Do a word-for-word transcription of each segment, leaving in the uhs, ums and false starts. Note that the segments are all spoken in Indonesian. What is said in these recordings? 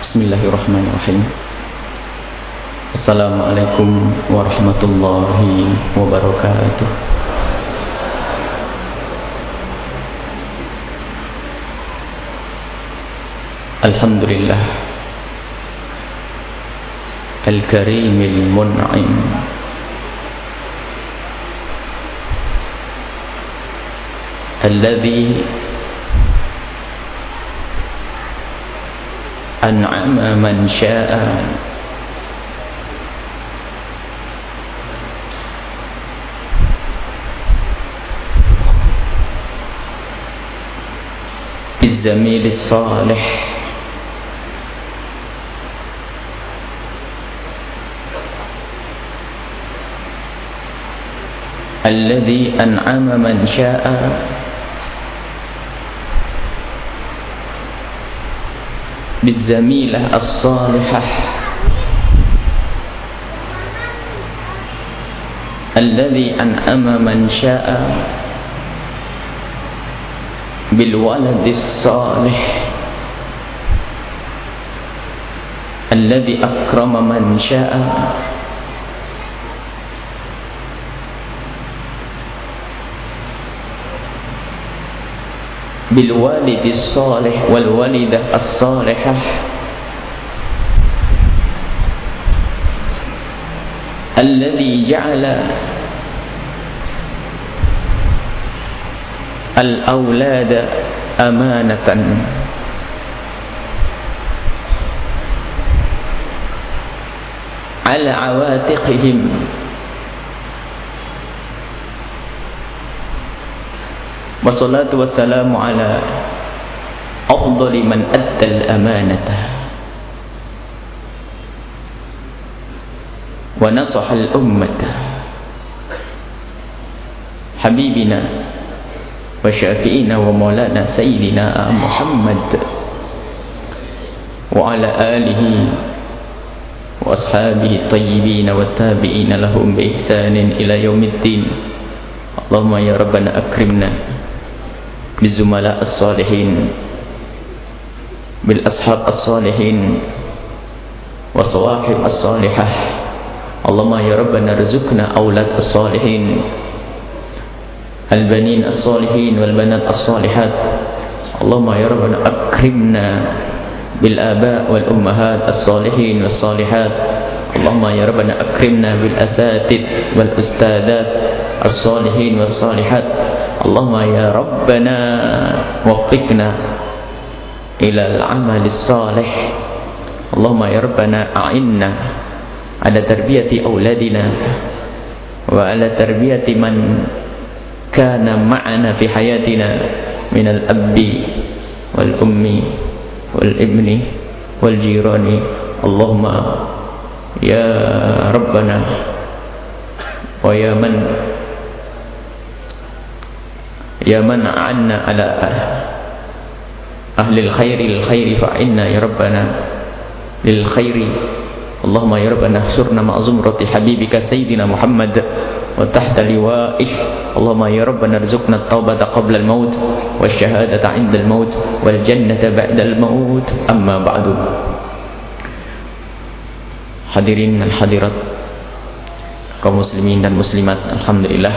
Bismillahirrahmanirrahim. Assalamualaikum warahmatullahi wabarakatuh. Alhamdulillah Al-Karimil Mun'im, Alladhi an'ama man sya'a bizamil salih alladhi an'ama man sya'a بالزميلة الصالحة الذي أنعم من شاء بالولد الصالح الذي أكرم من شاء بالوالد الصالح والوالدة الصالحة الذي جعل الأولاد أمانة على عواتقهم wassalatu wassalamu ala afdali man addal amanata wa nasaha al ummata habibina wa syafi'ina wa maulana sayyidina Muhammad wa ala alihi wa ashabihi tayyibin wa tabi'ina lahum bi ihsanin ila yaumiddin. Allahumma ya rabbana akrimna بالزملاء الصالحين بالأصحاب الصالحين وصواحب الصالحة. اللهم يا ربنا ارزقنا أولاد الصالحين البنين الصالحين والبنات الصالحات. اللهم يا ربنا أكرمنا بالآباء والأمهات الصالحين والصالحات. اللهم يا ربنا أكرمنا بالأساتذة والأستاذات الصالحين والصالحات. اللهم يا ربنا وفقنا إلى العمل الصالح. اللهم يا ربنا أعنا على تربية أولادنا وعلى تربية من كان معنا في حياتنا من الأب والأم والابن والجيران. اللهم يا ربنا ويا من يا من أعنا على أهل الخير الخير فأعنا يا ربنا للخير. اللهم يا ربنا احشرنا مع زمرة حبيبك سيدنا محمد وتحت لوائه. اللهم يا ربنا ارزقنا التوبة قبل الموت والشهادة عند الموت والجنة بعد الموت. أما بعد. Hadirin dan hadirat kaum muslimin dan muslimat, alhamdulillah,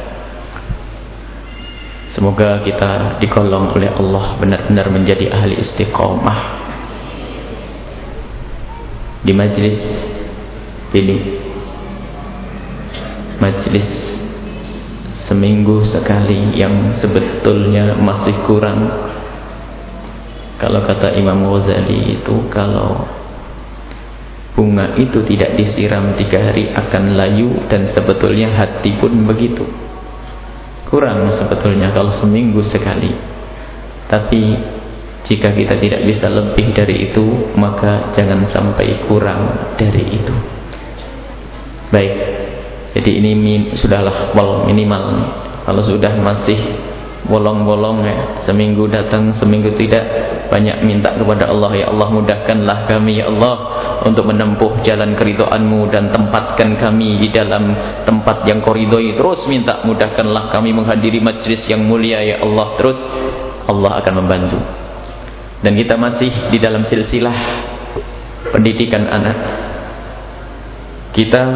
semoga kita digolong oleh Allah benar-benar menjadi ahli istiqomah di majlis ini, majlis seminggu sekali yang sebetulnya masih kurang. Kalau kata Imam Ghazali itu, kalau bunga itu tidak disiram tiga hari akan layu, dan sebetulnya hati pun begitu. Kurang sebetulnya kalau seminggu sekali. Tapi jika kita tidak bisa lebih dari itu, maka jangan sampai kurang dari itu. Baik, jadi ini min, sudahlah wal minimal nih. Kalau sudah masih bolong-bolong ya, seminggu datang seminggu tidak, banyak minta kepada Allah, ya Allah mudahkanlah kami ya Allah untuk menempuh jalan keridhaan-Mu, dan tempatkan kami di dalam tempat yang Kau ridhoi. Terus minta mudahkanlah kami menghadiri majlis yang mulia ya Allah. Terus Allah akan membantu. Dan kita masih di dalam silsilah pendidikan anak. Kita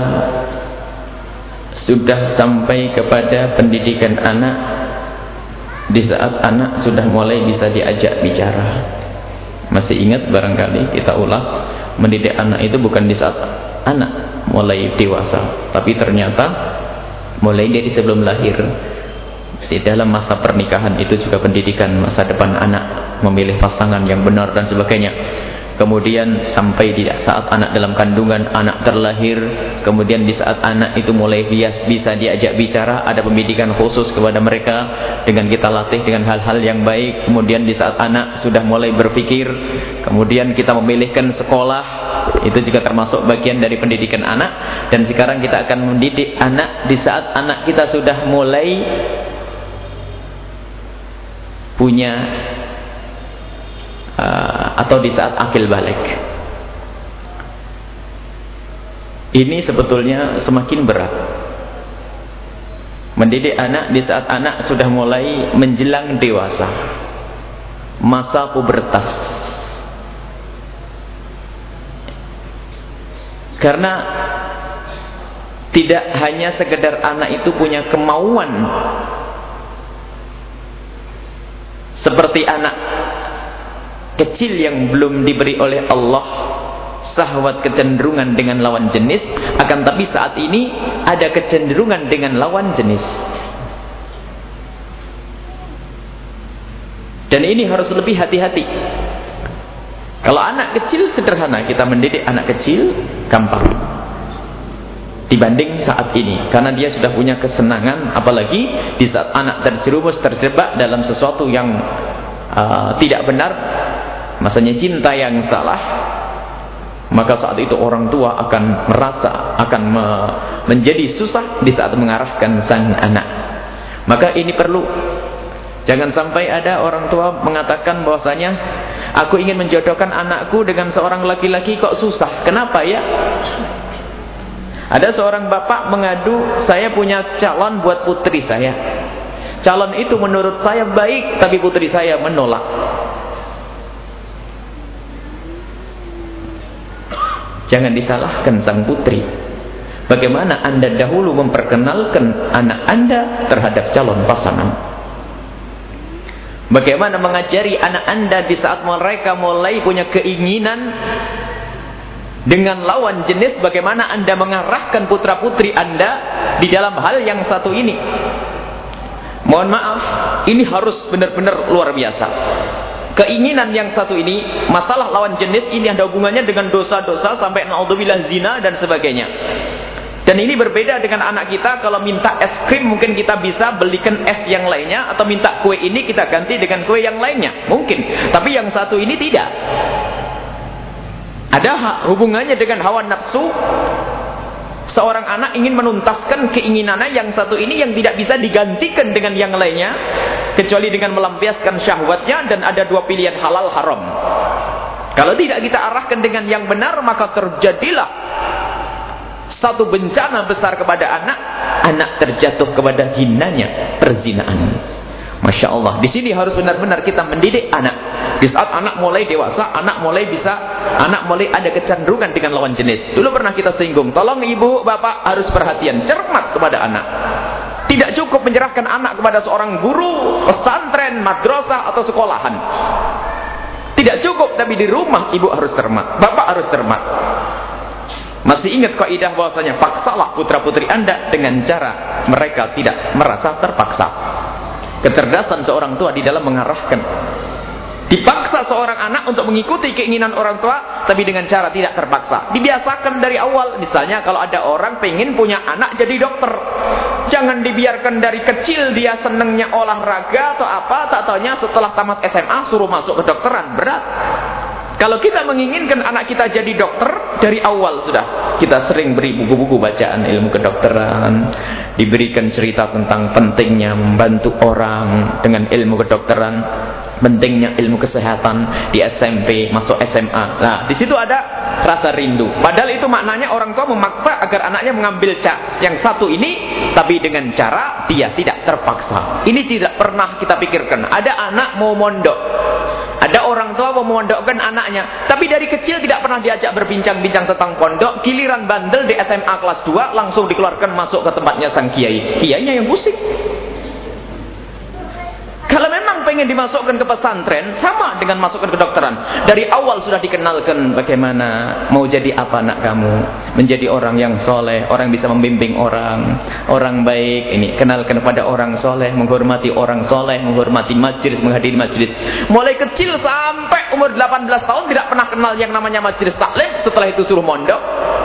sudah sampai kepada pendidikan anak di saat anak sudah mulai bisa diajak bicara. Masih ingat barangkali kita ulas, mendidik anak itu bukan di saat anak mulai dewasa, tapi ternyata mulai dari sebelum lahir. Di dalam masa pernikahan itu juga pendidikan masa depan anak, memilih pasangan yang benar dan sebagainya. Kemudian sampai di saat anak dalam kandungan, anak terlahir, kemudian di saat anak itu mulai bias, bisa diajak bicara, ada pendidikan khusus kepada mereka dengan kita latih dengan hal-hal yang baik. Kemudian di saat anak sudah mulai berpikir, kemudian kita memilihkan sekolah, itu juga termasuk bagian dari pendidikan anak. Dan sekarang kita akan mendidik anak di saat anak kita sudah mulai punya Uh, atau di saat akil balik. Ini sebetulnya semakin berat. Mendidik anak di saat anak sudah mulai menjelang dewasa, masa pubertas. Karena tidak hanya sekedar anak itu punya kemauan seperti anak kecil yang belum diberi oleh Allah syahwat kecenderungan dengan lawan jenis, akan tapi saat ini ada kecenderungan dengan lawan jenis. Dan ini harus lebih hati-hati. Kalau anak kecil sederhana, kita mendidik anak kecil gampang dibanding saat ini, karena dia sudah punya kesenangan. Apalagi di saat anak terjerumus, terjebak dalam sesuatu yang uh, tidak benar, masanya cinta yang salah, maka saat itu orang tua akan merasa akan me menjadi susah di saat mengarahkan sang anak. Maka ini perlu, jangan sampai ada orang tua mengatakan bahwasanya aku ingin menjodohkan anakku dengan seorang laki-laki kok susah. Kenapa ya? Ada seorang bapak mengadu, saya punya calon buat putri saya. Calon itu menurut saya baik, tapi putri saya menolak. Jangan disalahkan sang putri. Bagaimana Anda dahulu memperkenalkan anak Anda terhadap calon pasangan? Bagaimana mengajari anak Anda di saat mereka mulai punya keinginan dengan lawan jenis? Bagaimana Anda mengarahkan putra-putri Anda di dalam hal yang satu ini? Mohon maaf, ini harus benar-benar luar biasa. Keinginan yang satu ini, masalah lawan jenis ini ada hubungannya dengan dosa-dosa sampai naudzubillah zina dan sebagainya. Dan ini berbeda dengan anak kita. Kalau minta es krim mungkin kita bisa belikan es yang lainnya, atau minta kue ini kita ganti dengan kue yang lainnya, mungkin. Tapi yang satu ini tidak. Ada hubungannya dengan hawa nafsu. Seorang anak ingin menuntaskan keinginannya yang satu ini yang tidak bisa digantikan dengan yang lainnya, kecuali dengan melampiaskan syahwatnya, dan ada dua pilihan halal haram. Kalau tidak kita arahkan dengan yang benar, maka terjadilah satu bencana besar kepada anak. Anak terjatuh kepada hinanya perzinaan. Masya Allah, di sini harus benar-benar kita mendidik anak. Di saat anak mulai dewasa, anak mulai bisa, anak mulai ada kecenderungan dengan lawan jenis. Dulu pernah kita singgung, tolong ibu, bapak harus perhatian, cermat kepada anak. Tidak cukup menyerahkan anak kepada seorang guru, pesantren, madrasah, atau sekolahan. Tidak cukup, tapi di rumah ibu harus cermat, bapak harus cermat. Masih ingat kaidah bahwasanya paksalah putra-putri Anda dengan cara mereka tidak merasa terpaksa. Kecerdasan seorang tua di dalam mengarahkan. Dipaksa seorang anak untuk mengikuti keinginan orang tua, tapi dengan cara tidak terpaksa. Dibiasakan dari awal. Misalnya kalau ada orang pengen punya anak jadi dokter, jangan dibiarkan dari kecil dia senengnya olahraga atau apa, tak taunya setelah tamat S M A suruh masuk kedokteran. Berat. Kalau kita menginginkan anak kita jadi dokter, dari awal sudah kita sering beri buku-buku bacaan ilmu kedokteran, diberikan cerita tentang pentingnya membantu orang dengan ilmu kedokteran, pentingnya ilmu kesehatan di S M P, masuk S M A. Nah, di situ ada rasa rindu. Padahal itu maknanya orang tua memaksa agar anaknya mengambil ca yang satu ini, tapi dengan cara dia tidak terpaksa. Ini tidak pernah kita pikirkan. Ada anak mau mondok, Ada orang tua mau memondokkan anaknya, tapi dari kecil tidak pernah diajak berbincang-bincang tentang pondok. Giliran bandel di S M A kelas dua, langsung dikeluarkan masuk ke tempatnya sang kiai. Kiainya yang pusing. Kalau memang pengen dimasukkan ke pesantren, sama dengan masukkan ke kedokteran. Dari awal sudah dikenalkan bagaimana mau jadi apa anak kamu. Menjadi orang yang soleh, orang bisa membimbing orang, orang baik. Ini kenalkan kepada orang soleh, menghormati orang soleh, menghormati majelis, menghadiri majelis. Mulai kecil sampai umur delapan belas tahun tidak pernah kenal yang namanya majelis taklim. Setelah itu suruh mondok.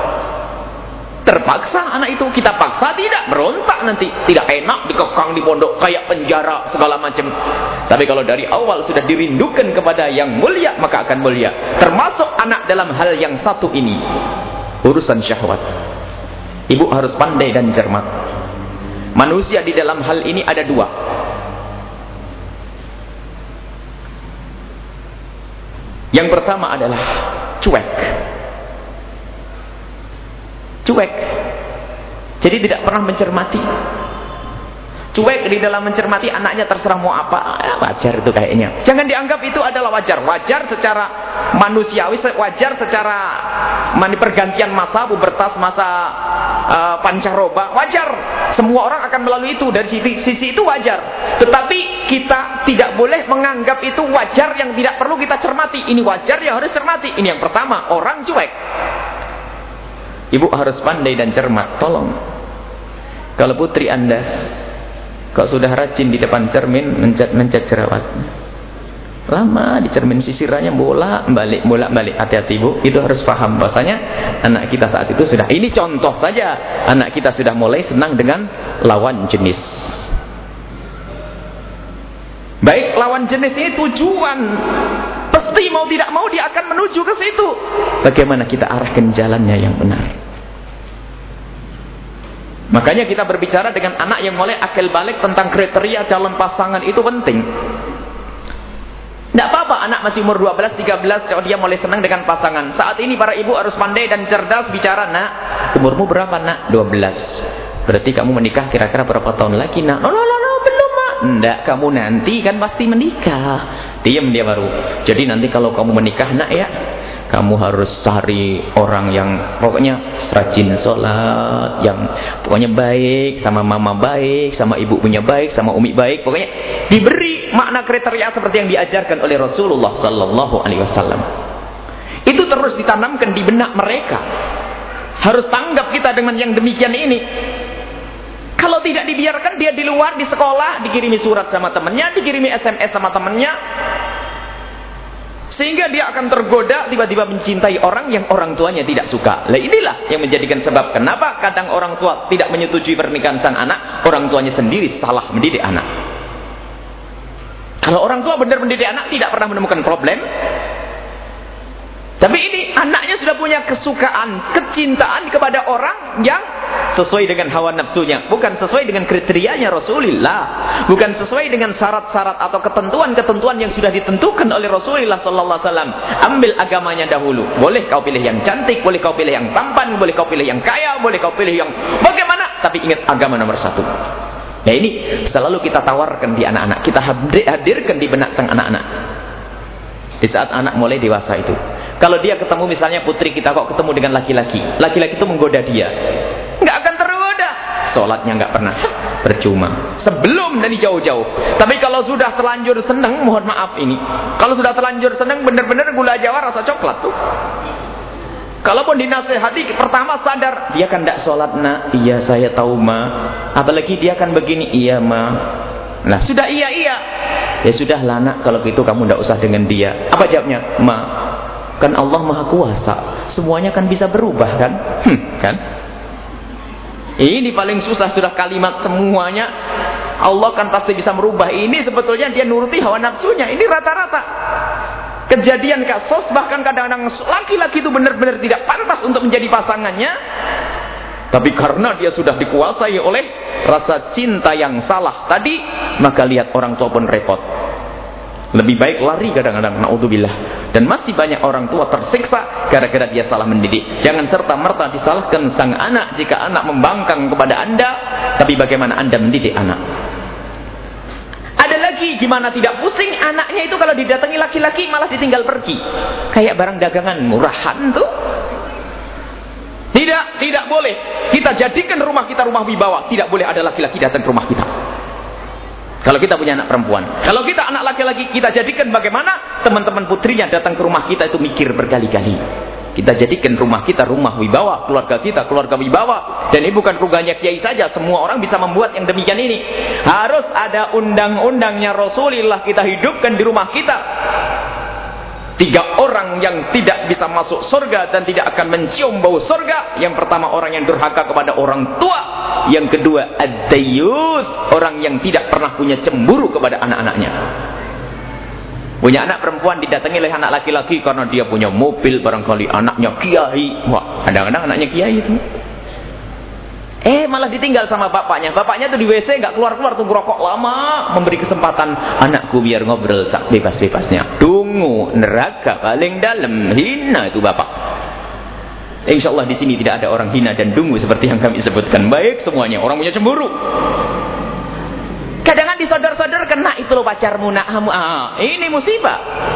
Terpaksa anak itu, kita paksa tidak, berontak nanti, tidak enak dikekang di pondok kayak penjara segala macam. Tapi kalau dari awal sudah dirindukan kepada yang mulia, maka akan mulia. Termasuk anak dalam hal yang satu ini, urusan syahwat. Ibu harus pandai dan cermat. Manusia di dalam hal ini ada dua. Yang pertama adalah cuek. Cuek. Jadi tidak pernah mencermati. Cuek di dalam mencermati anaknya, terserah mau apa, ya, wajar itu kayaknya. Jangan dianggap itu adalah wajar. Wajar secara manusiawi, wajar secara mani pergantian masa, pubertas, masa uh, pancaroba, wajar. Semua orang akan melalui itu, dari sisi, sisi itu wajar. Tetapi kita tidak boleh menganggap itu wajar yang tidak perlu kita cermati. Ini wajar yang harus cermati. Ini yang pertama, orang cuek. Ibu harus pandai dan cermat. Tolong, kalau putri anda kok sudah rajin di depan cermin mencat mencat jerawat, lama di cermin sisirannya bolak balik bolak balik. Hati-hati ibu, itu harus paham bahasanya anak kita saat itu sudah, ini contoh saja, anak kita sudah mulai senang dengan lawan jenis. Baik, lawan jenis ini tujuan, pasti mau tidak mau dia akan menuju ke situ. Bagaimana kita arahkan jalannya yang benar. Makanya kita berbicara dengan anak yang mulai akil balik tentang kriteria calon pasangan itu penting. Tidak apa-apa anak masih umur dua belas, tiga belas, kalau dia mulai senang dengan pasangan. Saat ini para ibu harus pandai dan cerdas bicara, nak, umurmu berapa nak? dua belas. Berarti kamu menikah kira-kira berapa tahun lagi nak? No, no, no, no, belum mak. Tidak, kamu nanti kan pasti menikah. Diam dia baru. Jadi nanti kalau kamu menikah nak ya, kamu harus cari orang yang pokoknya rajin sholat, yang pokoknya baik, sama mama baik, sama ibu punya baik, sama umi baik. Pokoknya diberi makna kriteria seperti yang diajarkan oleh Rasulullah Sallallahu Alaihi Wasallam. Itu terus ditanamkan di benak mereka. Harus tanggap kita dengan yang demikian ini. Kalau tidak dibiarkan dia di luar, di sekolah, dikirimi surat sama temannya, dikirimi S M S sama temannya, sehingga dia akan tergoda tiba-tiba mencintai orang yang orang tuanya tidak suka. Lah inilah yang menjadikan sebab kenapa kadang orang tua tidak menyetujui pernikahan sang anak, orang tuanya sendiri salah mendidik anak. Kalau orang tua benar mendidik anak tidak pernah menemukan problem. Tapi ini anaknya sudah punya kesukaan, kecintaan kepada orang yang sesuai dengan hawa nafsunya, bukan sesuai dengan kriterianya Rasulullah, bukan sesuai dengan syarat-syarat atau ketentuan-ketentuan yang sudah ditentukan oleh Rasulullah Sallallahu Alaihi Wasallam. Ambil agamanya dahulu. Boleh kau pilih yang cantik, boleh kau pilih yang tampan, boleh kau pilih yang kaya, boleh kau pilih yang bagaimana, tapi ingat agama nomor satu. Nah ini selalu kita tawarkan di anak-anak, kita hadirkan di benak sang anak-anak. Di saat anak mulai dewasa itu, kalau dia ketemu misalnya putri kita kok ketemu dengan laki-laki, laki-laki itu menggoda dia, nggak akan tergoda. Sholatnya nggak pernah, percuma. Sebelum dari jauh-jauh. Tapi kalau sudah terlanjur seneng, mohon maaf ini, kalau sudah terlanjur seneng bener-bener gula jawa rasa coklat tuh. Kalaupun dinasehati pertama sadar, dia kan tidak sholat nak, iya saya tahu ma. Apalagi dia kan begini, iya ma. Nah sudah iya iya, ya sudah lah nak, kalau gitu kamu tidak usah dengan dia. Apa jawabnya? Ma, kan Allah maha kuasa, semuanya kan bisa berubah kan? Hmm, kan? Ini paling susah sudah kalimat semuanya. Allah kan pasti bisa merubah. Ini sebetulnya dia nuruti hawa nafsunya. Ini rata-rata kejadian kasus, bahkan kadang-kadang laki-laki itu benar-benar tidak pantas untuk menjadi pasangannya. Tapi karena dia sudah dikuasai oleh rasa cinta yang salah tadi, maka lihat orang tua pun repot. Lebih baik lari kadang-kadang, naudzubillah. Dan masih banyak orang tua tersiksa gara-gara dia salah mendidik. Jangan serta-merta disalahkan sang anak jika anak membangkang kepada Anda, tapi bagaimana Anda mendidik anak. Ada lagi gimana tidak pusing, anaknya itu kalau didatangi laki-laki malah ditinggal pergi. Kayak barang dagangan murahan tuh. Tidak, tidak boleh. Kita jadikan rumah kita rumah wibawa. Tidak boleh ada laki-laki datang ke rumah kita. Kalau kita punya anak perempuan. Kalau kita anak laki-laki, kita jadikan bagaimana teman-teman putrinya datang ke rumah kita itu mikir berkali-kali. Kita jadikan rumah kita rumah wibawa, keluarga kita keluarga wibawa. Dan ini bukan ruganya kiai saja, semua orang bisa membuat yang demikian ini. Harus ada undang-undangnya Rasulullah kita hidupkan di rumah kita. Tiga orang yang tidak bisa masuk surga dan tidak akan mencium bau surga. Yang pertama orang yang durhaka kepada orang tua. Yang kedua ad-dayyus, orang yang tidak pernah punya cemburu kepada anak-anaknya. Punya anak perempuan didatangi oleh anak laki-laki karena dia punya mobil, barangkali anaknya kiai. Wah, kadang-kadang anaknya kiai itu. Eh malah ditinggal sama bapaknya. Bapaknya tuh di W C nggak keluar-keluar, tunggu rokok lama, memberi kesempatan anakku biar ngobrol sak bebas-bebasnya. Tunggu neraka paling dalam, hina itu bapak. Insya Allah di sini tidak ada orang hina dan dungu seperti yang kami sebutkan. Baik semuanya, orang punya cemburu. Kadang-kadang disodor-sodor kena itu loh pacarmu nak. Ah, ini musibah.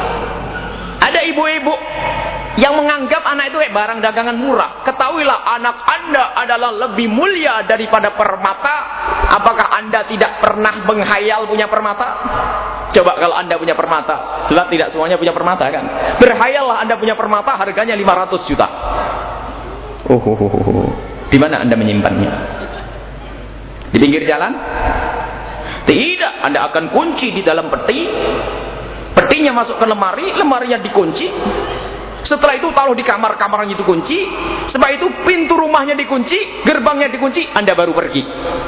Ada ibu-ibu yang menganggap anak itu kayak barang dagangan murah. Ketahuilah anak anda adalah lebih mulia daripada permata. Apakah anda tidak pernah menghayal punya permata? Coba kalau anda punya permata. Sebab tidak semuanya punya permata kan. Berhayallah anda punya permata, harganya lima ratus juta. Oh, oh, oh, oh. Di mana anda menyimpannya? Di pinggir jalan? Tidak, anda akan kunci di dalam peti. Petinya masuk ke lemari, lemarinya dikunci. Setelah itu taruh di kamar, kamarnya dikunci. Setelah itu pintu rumahnya dikunci, gerbangnya dikunci, anda baru pergi.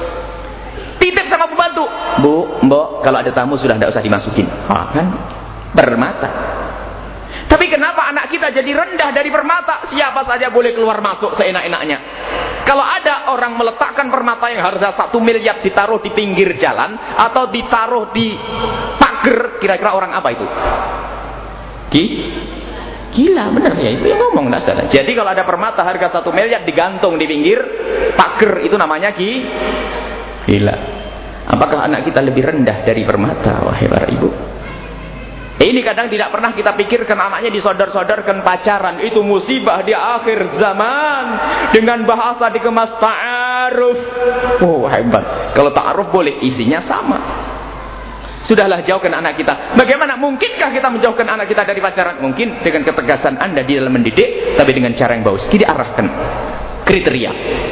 Titip sama pembantu, Bu, Mbok, kalau ada tamu sudah tidak usah dimasukin. Ah, kan? Permata. Tapi kenapa anak kita jadi rendah dari permata? Siapa saja boleh keluar masuk seenak-enaknya. Kalau ada orang meletakkan permata yang harga satu miliar ditaruh di pinggir jalan atau ditaruh di pagar, kira-kira orang apa itu? Ki? Gila, benar ya, itu yang ngomong enggak salah. Jadi kalau ada permata harga satu miliar digantung di pinggir pagar, itu namanya ki? Gila. Apakah anak kita lebih rendah dari permata? Wahai para ibu. Ini kadang tidak pernah kita pikirkan, anaknya disodor-sodorkan pacaran. Itu musibah di akhir zaman. Dengan bahasa dikemas ta'aruf. Oh hebat. Kalau ta'aruf boleh, isinya sama. Sudahlah, jauhkan anak kita. Bagaimana? Mungkinkah kita menjauhkan anak kita dari pacaran? Mungkin dengan ketegasan anda di dalam mendidik, tapi dengan cara yang bagus. Kita arahkan kriteria.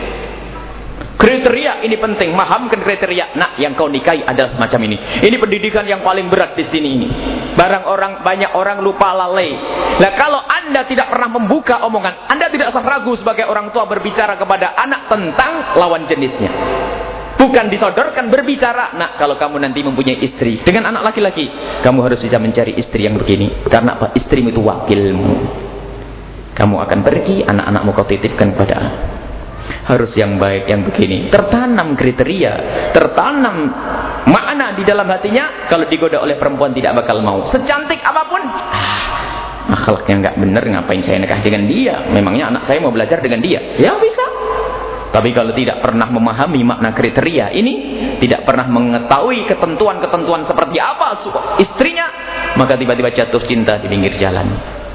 Kriteria ini penting, mahamkan kriteria. Nah, yang kau nikahi adalah semacam ini. Ini pendidikan yang paling berat di sini ini. Barang orang, banyak orang lupa lalai. Nah, kalau anda tidak pernah membuka omongan, anda tidak usah ragu sebagai orang tua berbicara kepada anak tentang lawan jenisnya. Bukan disodorkan, berbicara. Nah, kalau kamu nanti mempunyai istri dengan anak laki-laki, kamu harus bisa mencari istri yang begini. Karena apa? Istrimu itu wakilmu. Kamu akan pergi, anak-anakmu kau titipkan kepada harus yang baik, yang begini. Tertanam kriteria, tertanam makna di dalam hatinya. Kalau digoda oleh perempuan tidak bakal mau. Secantik apapun, ah, akhlaknya nggak bener, ngapain saya nikah dengan dia? Memangnya anak saya mau belajar dengan dia? Ya bisa. Tapi kalau tidak pernah memahami makna kriteria ini, tidak pernah mengetahui ketentuan-ketentuan seperti apa istrinya, maka tiba-tiba jatuh cinta di pinggir jalan,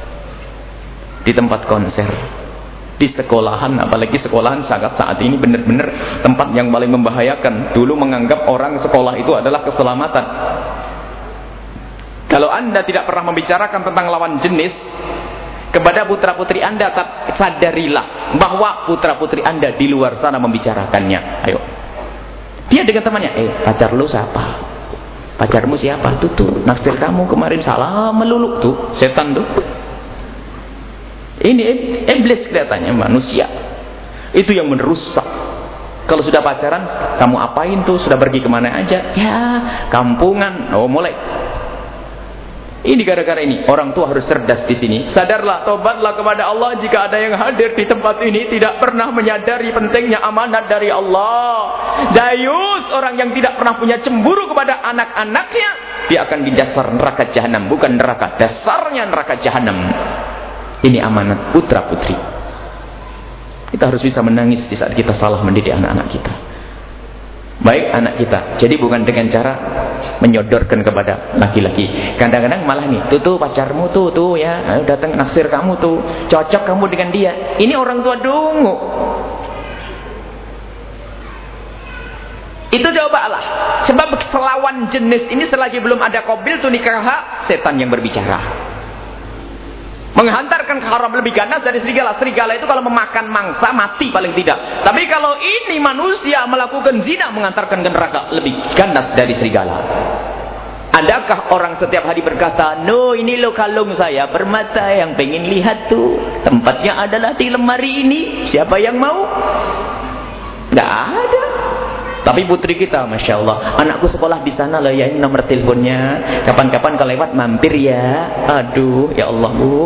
di tempat konser, di sekolahan. Apalagi sekolahan sangat saat ini benar-benar tempat yang paling membahayakan. Dulu menganggap orang sekolah itu adalah keselamatan. Kalau anda tidak pernah membicarakan tentang lawan jenis kepada putra-putri anda, sadarilah bahwa putra-putri anda di luar sana membicarakannya. Ayo, dia dengan temannya, eh pacar lu siapa? Pacarmu siapa? Tuh tuh naksir kamu kemarin, salah melulu tuh, setan tuh. Ini iblis kelihatannya, manusia itu yang merusak. Kalau sudah pacaran, kamu apain tuh? Sudah pergi kemana aja? Ya kampungan. Oh mulai. Ini gara-gara ini orang tua harus cerdas di sini. Sadarlah, tobatlah kepada Allah. Jika ada yang hadir di tempat ini tidak pernah menyadari pentingnya amanat dari Allah. Dayus, orang yang tidak pernah punya cemburu kepada anak-anaknya, dia akan di dasar neraka jahanam. Bukan neraka, dasarnya neraka jahanam. Ini amanat putra putri. Kita harus bisa menangis di saat kita salah mendidik anak-anak kita. Baik anak kita. Jadi bukan dengan cara menyodorkan kepada laki-laki. Kadang-kadang malah nih, tuh tuh pacarmu tuh tuh ya, datang naksir kamu tuh, cocok kamu dengan dia. Ini orang tua dungu. Itu cobalah. Sebab selawan jenis ini selagi belum ada qabil tu nikah, setan yang berbicara. Menghantarkan ke haram lebih ganas dari serigala. Serigala itu kalau memakan mangsa mati paling tidak. Tapi kalau ini manusia melakukan zina, mengantarkan ke neraka lebih ganas dari serigala. Adakah orang setiap hari berkata, no ini lo kalung saya bermata yang pengen lihat tuh, tempatnya adalah di lemari ini, siapa yang mau? Nggak ada. Tapi putri kita, masya Allah, anakku sekolah di sana loh ya, ini nomor teleponnya. Kapan-kapan kalau lewat mampir ya. Aduh, ya Allah bu.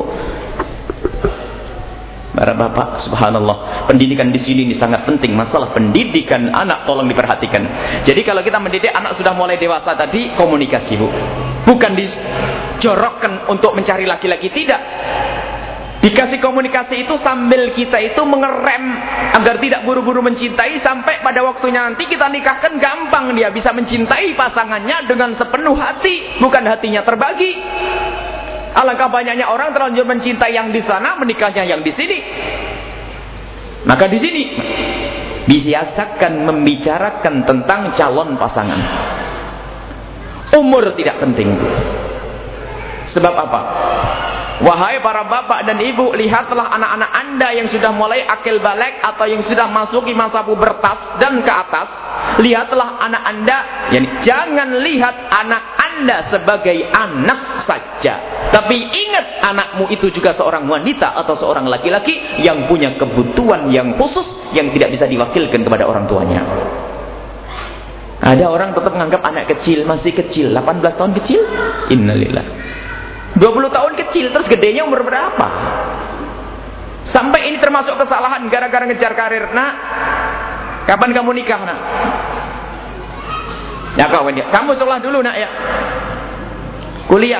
Para bapak, subhanallah, pendidikan di sini ini sangat penting. Masalah pendidikan anak tolong diperhatikan. Jadi kalau kita mendidik anak sudah mulai dewasa tadi, komunikasi bu. Bukan dijorokkan untuk mencari laki-laki, tidak. Dikasih komunikasi itu sambil kita itu mengerem agar tidak buru-buru mencintai, sampai pada waktunya nanti kita nikahkan gampang dia bisa mencintai pasangannya dengan sepenuh hati, bukan hatinya terbagi. Alangkah banyaknya orang terlanjur mencintai yang di sana, menikahnya yang di sini. Maka di sini biasakan membicarakan tentang calon pasangan. Umur tidak penting. Sebab apa? Wahai para bapak dan ibu, lihatlah anak-anak anda yang sudah mulai akil balik atau yang sudah masuki masa pubertas dan ke atas. Lihatlah anak anda, yani jangan lihat anak anda sebagai anak saja, tapi ingat anakmu itu juga seorang wanita atau seorang laki-laki yang punya kebutuhan yang khusus yang tidak bisa diwakilkan kepada orang tuanya. Ada orang tetap menganggap anak kecil, masih kecil, delapan belas tahun kecil, innalillah. dua puluh tahun kecil, terus gedenya umur berapa? Sampai ini termasuk kesalahan gara-gara ngejar karir. Nak, kapan kamu nikah nak? Ya kawan dia, kamu sekolah dulu nak ya. Kuliah.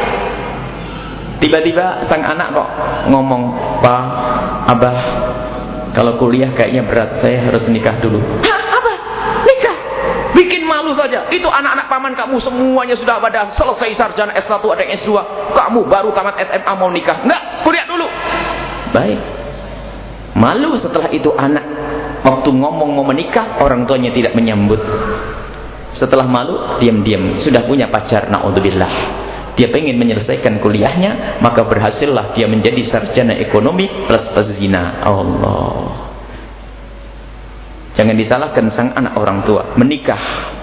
Tiba-tiba sang anak kok ngomong, Pak, Abah, kalau kuliah kayaknya berat, saya harus nikah dulu. Hah, apa? Nikah? Bikin malu saja. Itu anak-anak paman kamu semuanya sudah pada selesai sarjana S satu, ada yang S dua. Kamu baru tamat S M A mau nikah. Enggak, kuliah dulu. Baik. Malu setelah itu anak. Waktu ngomong mau menikah, orang tuanya tidak menyambut. Setelah malu, diam-diam. Sudah punya pacar, na'udzubillah. Dia pengen menyelesaikan kuliahnya, maka berhasillah dia menjadi sarjana ekonomi plus pezina. Allah. Jangan disalahkan sang anak orang tua. Menikah.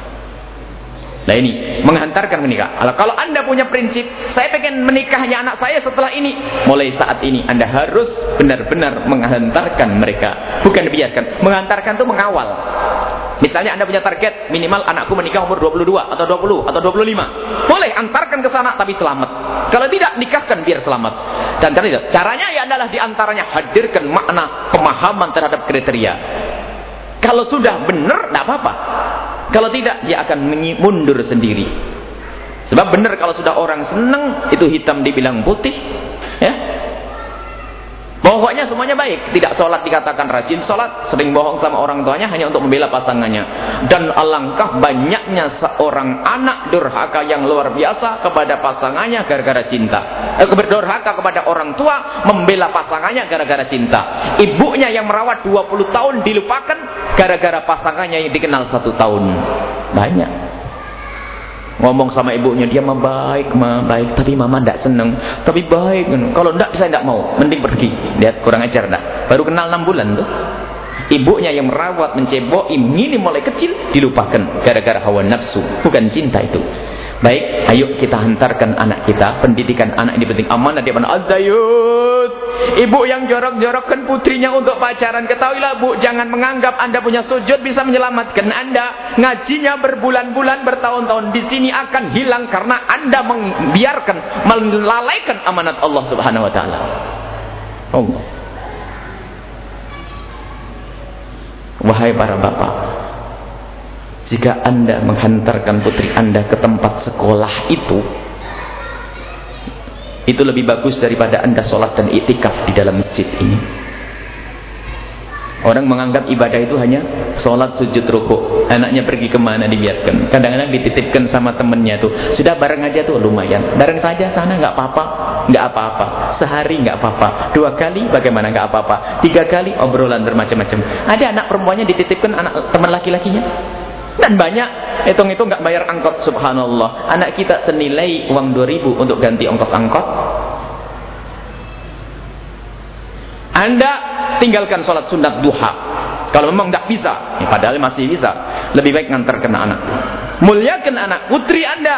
Nah ini, menghantarkan menikah. Kalau anda punya prinsip, saya pengen menikahnya anak saya setelah ini. Mulai saat ini, anda harus benar-benar menghantarkan mereka. Bukan biarkan. Menghantarkan itu mengawal. Misalnya anda punya target, minimal anakku menikah umur dua puluh dua, atau dua puluh, atau dua puluh lima. Boleh, antarkan ke sana, tapi selamat. Kalau tidak, nikahkan biar selamat. Dan caranya ya adalah diantaranya hadirkan makna pemahaman terhadap kriteria. Kalau sudah benar, tidak apa-apa. Kalau tidak, dia akan mundur sendiri. Sebab benar kalau sudah orang senang, itu hitam dibilang putih. Ya. Pokoknya semuanya baik. Tidak sholat dikatakan rajin sholat, sering bohong sama orang tuanya hanya untuk membela pasangannya. Dan alangkah banyaknya seorang anak durhaka yang luar biasa kepada pasangannya gara-gara cinta. Eh, berdurhaka kepada orang tua, membela pasangannya gara-gara cinta. Ibunya yang merawat dua puluh tahun dilupakan gara-gara pasangannya yang dikenal satu tahun. Banyak. Ngomong sama ibunya, dia mah baik, mah baik, tapi mama tidak senang. Tapi baik, kalau tidak saya tidak mau, mending pergi. Lihat, kurang ajar dah. Baru kenal enam bulan tuh. Ibunya yang merawat, mencebok, ini mulai kecil dilupakan gara-gara hawa nafsu, bukan cinta itu. Baik, ayo kita hantarkan anak kita. Pendidikan anak ini penting. Amanah dia mana azayut. Ibu yang jorok-jorokkan putrinya untuk pacaran, ketahuilah bu, jangan menganggap anda punya sujud bisa menyelamatkan anda. Ngajinya berbulan-bulan, bertahun-tahun di sini akan hilang karena anda membiarkan, melalaikan amanat Allah Subhanahu Wa Taala. Allah. Wahai para bapak, jika anda menghantarkan putri anda ke tempat sekolah itu, itu lebih bagus daripada anda sholat dan iktikaf di dalam masjid ini. Orang menganggap ibadah itu hanya sholat, sujud, rukuk. Anaknya pergi kemana dibiarkan. Kadang-kadang dititipkan sama temennya tuh. Sudah bareng aja tuh lumayan. Bareng saja sana nggak apa-apa, nggak apa-apa. Sehari nggak apa-apa. Dua kali bagaimana nggak apa-apa. Tiga kali obrolan bermacam-macam. Ada anak perempuannya dititipkan anak teman laki-lakinya. Dan banyak hitung-hitung nggak bayar angkot. Subhanallah. Anak kita senilai uang dua ribu untuk ganti ongkos angkot. Anda tinggalkan sholat sunat duha. Kalau memang tidak bisa, ya padahal masih bisa, lebih baik ngantarkan anak. Muliakan anak putri Anda.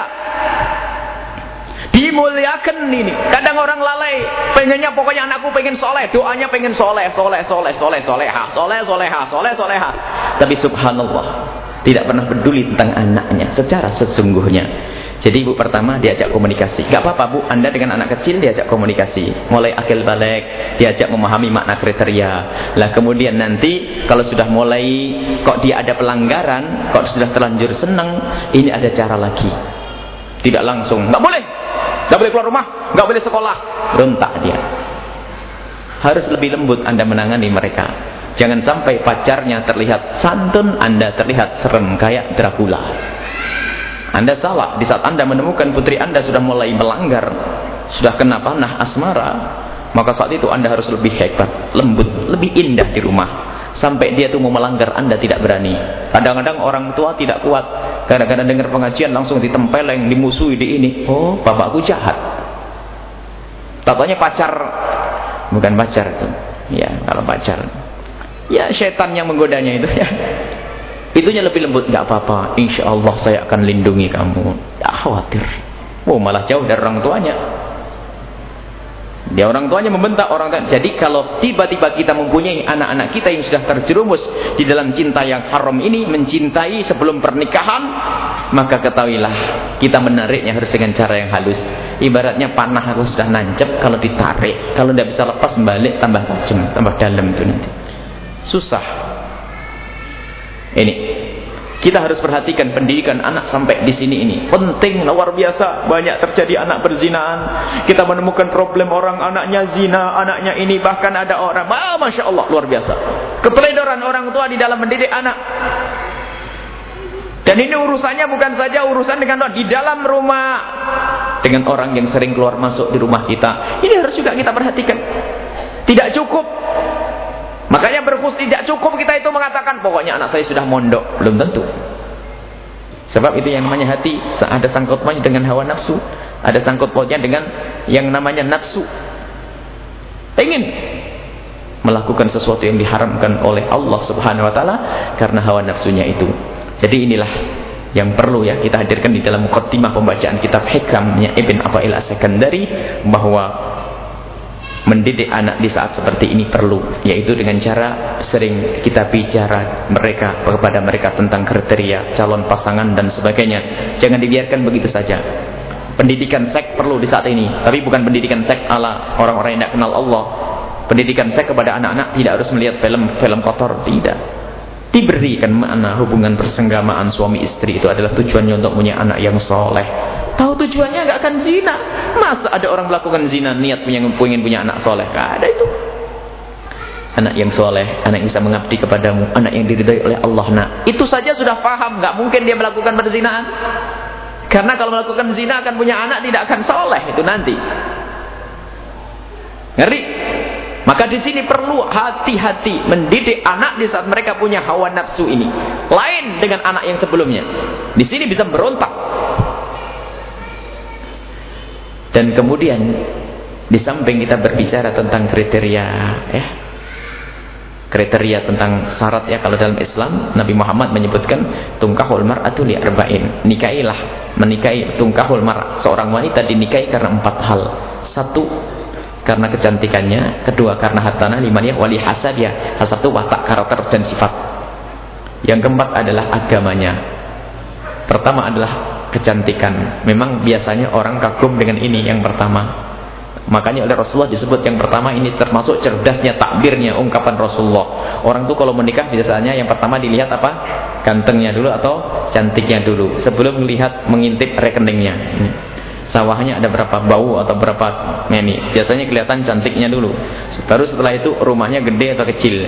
Dimuliakan ini. Kadang orang lalai, pengennya pokoknya anakku pengen soleh, doanya pengen soleh, soleh, soleh, soleh, soleha, soleh, soleha, soleh, soleha. Tapi subhanallah, tidak pernah peduli tentang anaknya secara sesungguhnya. Jadi ibu pertama diajak komunikasi. Gak apa-apa bu, Anda dengan anak kecil diajak komunikasi. Mulai akil balik, diajak memahami makna kriteria. Lah kemudian nanti kalau sudah mulai kok dia ada pelanggaran, kok sudah terlanjur senang, ini ada cara lagi. Tidak langsung, gak boleh, gak boleh keluar rumah, gak boleh sekolah. Berontak dia. Harus lebih lembut Anda menangani mereka. Jangan sampai pacarnya terlihat santun, Anda terlihat serem kayak Dracula. Anda salah di saat Anda menemukan putri Anda sudah mulai melanggar, sudah kena panah asmara, maka saat itu Anda harus lebih hebat, lembut, lebih indah di rumah. Sampai dia tuh mau melanggar, Anda tidak berani. Kadang-kadang orang tua tidak kuat. Kadang-kadang dengar pengajian langsung ditempeleng, dimusuhi di ini. Oh, bapakku jahat. Tatanya pacar, bukan pacar itu. Ya, kalau pacar, ya setan yang menggodanya itu ya. Itunya lebih lembut, nggak apa-apa. Insya Allah saya akan lindungi kamu. Tak khawatir. Oh, malah jauh dari orang tuanya. Dia orang tuanya membentak orang tua. Jadi kalau tiba-tiba kita mempunyai anak-anak kita yang sudah terjerumus di dalam cinta yang haram ini, mencintai sebelum pernikahan, maka ketahuilah kita menariknya harus dengan cara yang halus. Ibaratnya panah aku sudah nancep, kalau ditarik, kalau tidak bisa lepas balik tambah tajam, tambah dalam itu nanti. Susah. Ini kita harus perhatikan pendidikan anak sampai di sini ini penting, luar biasa. Banyak terjadi anak berzinaan. Kita menemukan problem orang anaknya zina, anaknya ini, bahkan ada orang, ah, masya Allah, luar biasa. Keteledoran orang tua di dalam mendidik anak. Dan ini urusannya bukan saja urusan dengan di dalam rumah, dengan orang yang sering keluar masuk di rumah kita. Ini harus juga kita perhatikan. Tidak cukup. Makanya berkus tidak cukup kita itu mengatakan pokoknya anak saya sudah mondok. Belum tentu. Sebab itu yang namanya hati ada sangkut pautnya dengan hawa nafsu, ada sangkut pautnya dengan yang namanya nafsu. Ingin melakukan sesuatu yang diharamkan oleh Allah Subhanahu wa taala karena hawa nafsunya itu. Jadi inilah yang perlu ya kita hadirkan di dalam muqaddimah pembacaan kitab Hikamnya Ibn Athail As-Sakandari, bahwa mendidik anak di saat seperti ini perlu, yaitu dengan cara sering kita bicara mereka kepada mereka tentang kriteria calon pasangan dan sebagainya. Jangan dibiarkan begitu saja. Pendidikan seks perlu di saat ini, tapi bukan pendidikan seks ala orang-orang yang tidak kenal Allah. Pendidikan seks kepada anak-anak tidak harus melihat film-film kotor, tidak. Diberikan makna hubungan persenggamaan suami istri itu adalah tujuannya untuk punya anak yang soleh. Tahu tujuannya nggak akan zina. Masa ada orang melakukan zina niat punya ingin punya anak soleh? Nggak ada itu. Anak yang soleh, anak yang bisa mengabdi kepadamu, anak yang diridhai oleh Allah. Nah, itu saja sudah paham. Nggak mungkin dia melakukan perzinahan. Karena kalau melakukan zina akan punya anak tidak akan soleh itu nanti. Ngeri. Maka di sini perlu hati-hati mendidik anak di saat mereka punya hawa nafsu ini. Lain dengan anak yang sebelumnya. Di sini bisa berontak. Dan kemudian di samping kita berbicara tentang kriteria ya, kriteria tentang syarat ya, kalau dalam Islam Nabi Muhammad menyebutkan tungkahul mar'atu li arba'in, nikahilah, menikahi tungkahul mar', seorang wanita dinikahi karena empat hal. Satu, karena kecantikannya. Kedua, karena hartana. Limanya wali hasabia, hasab itu watak, karakter dan sifat. Yang keempat adalah agamanya. Pertama adalah kecantikan. Memang biasanya orang kagum dengan ini yang pertama. Makanya oleh Rasulullah disebut yang pertama ini termasuk cerdasnya takbirnya ungkapan Rasulullah. Orang tuh kalau menikah biasanya yang pertama dilihat apa? Gantengnya dulu atau cantiknya dulu sebelum melihat mengintip rekeningnya. Sawahnya ada berapa bau atau berapa ini. Biasanya kelihatan cantiknya dulu. Baru setelah itu rumahnya gede atau kecil.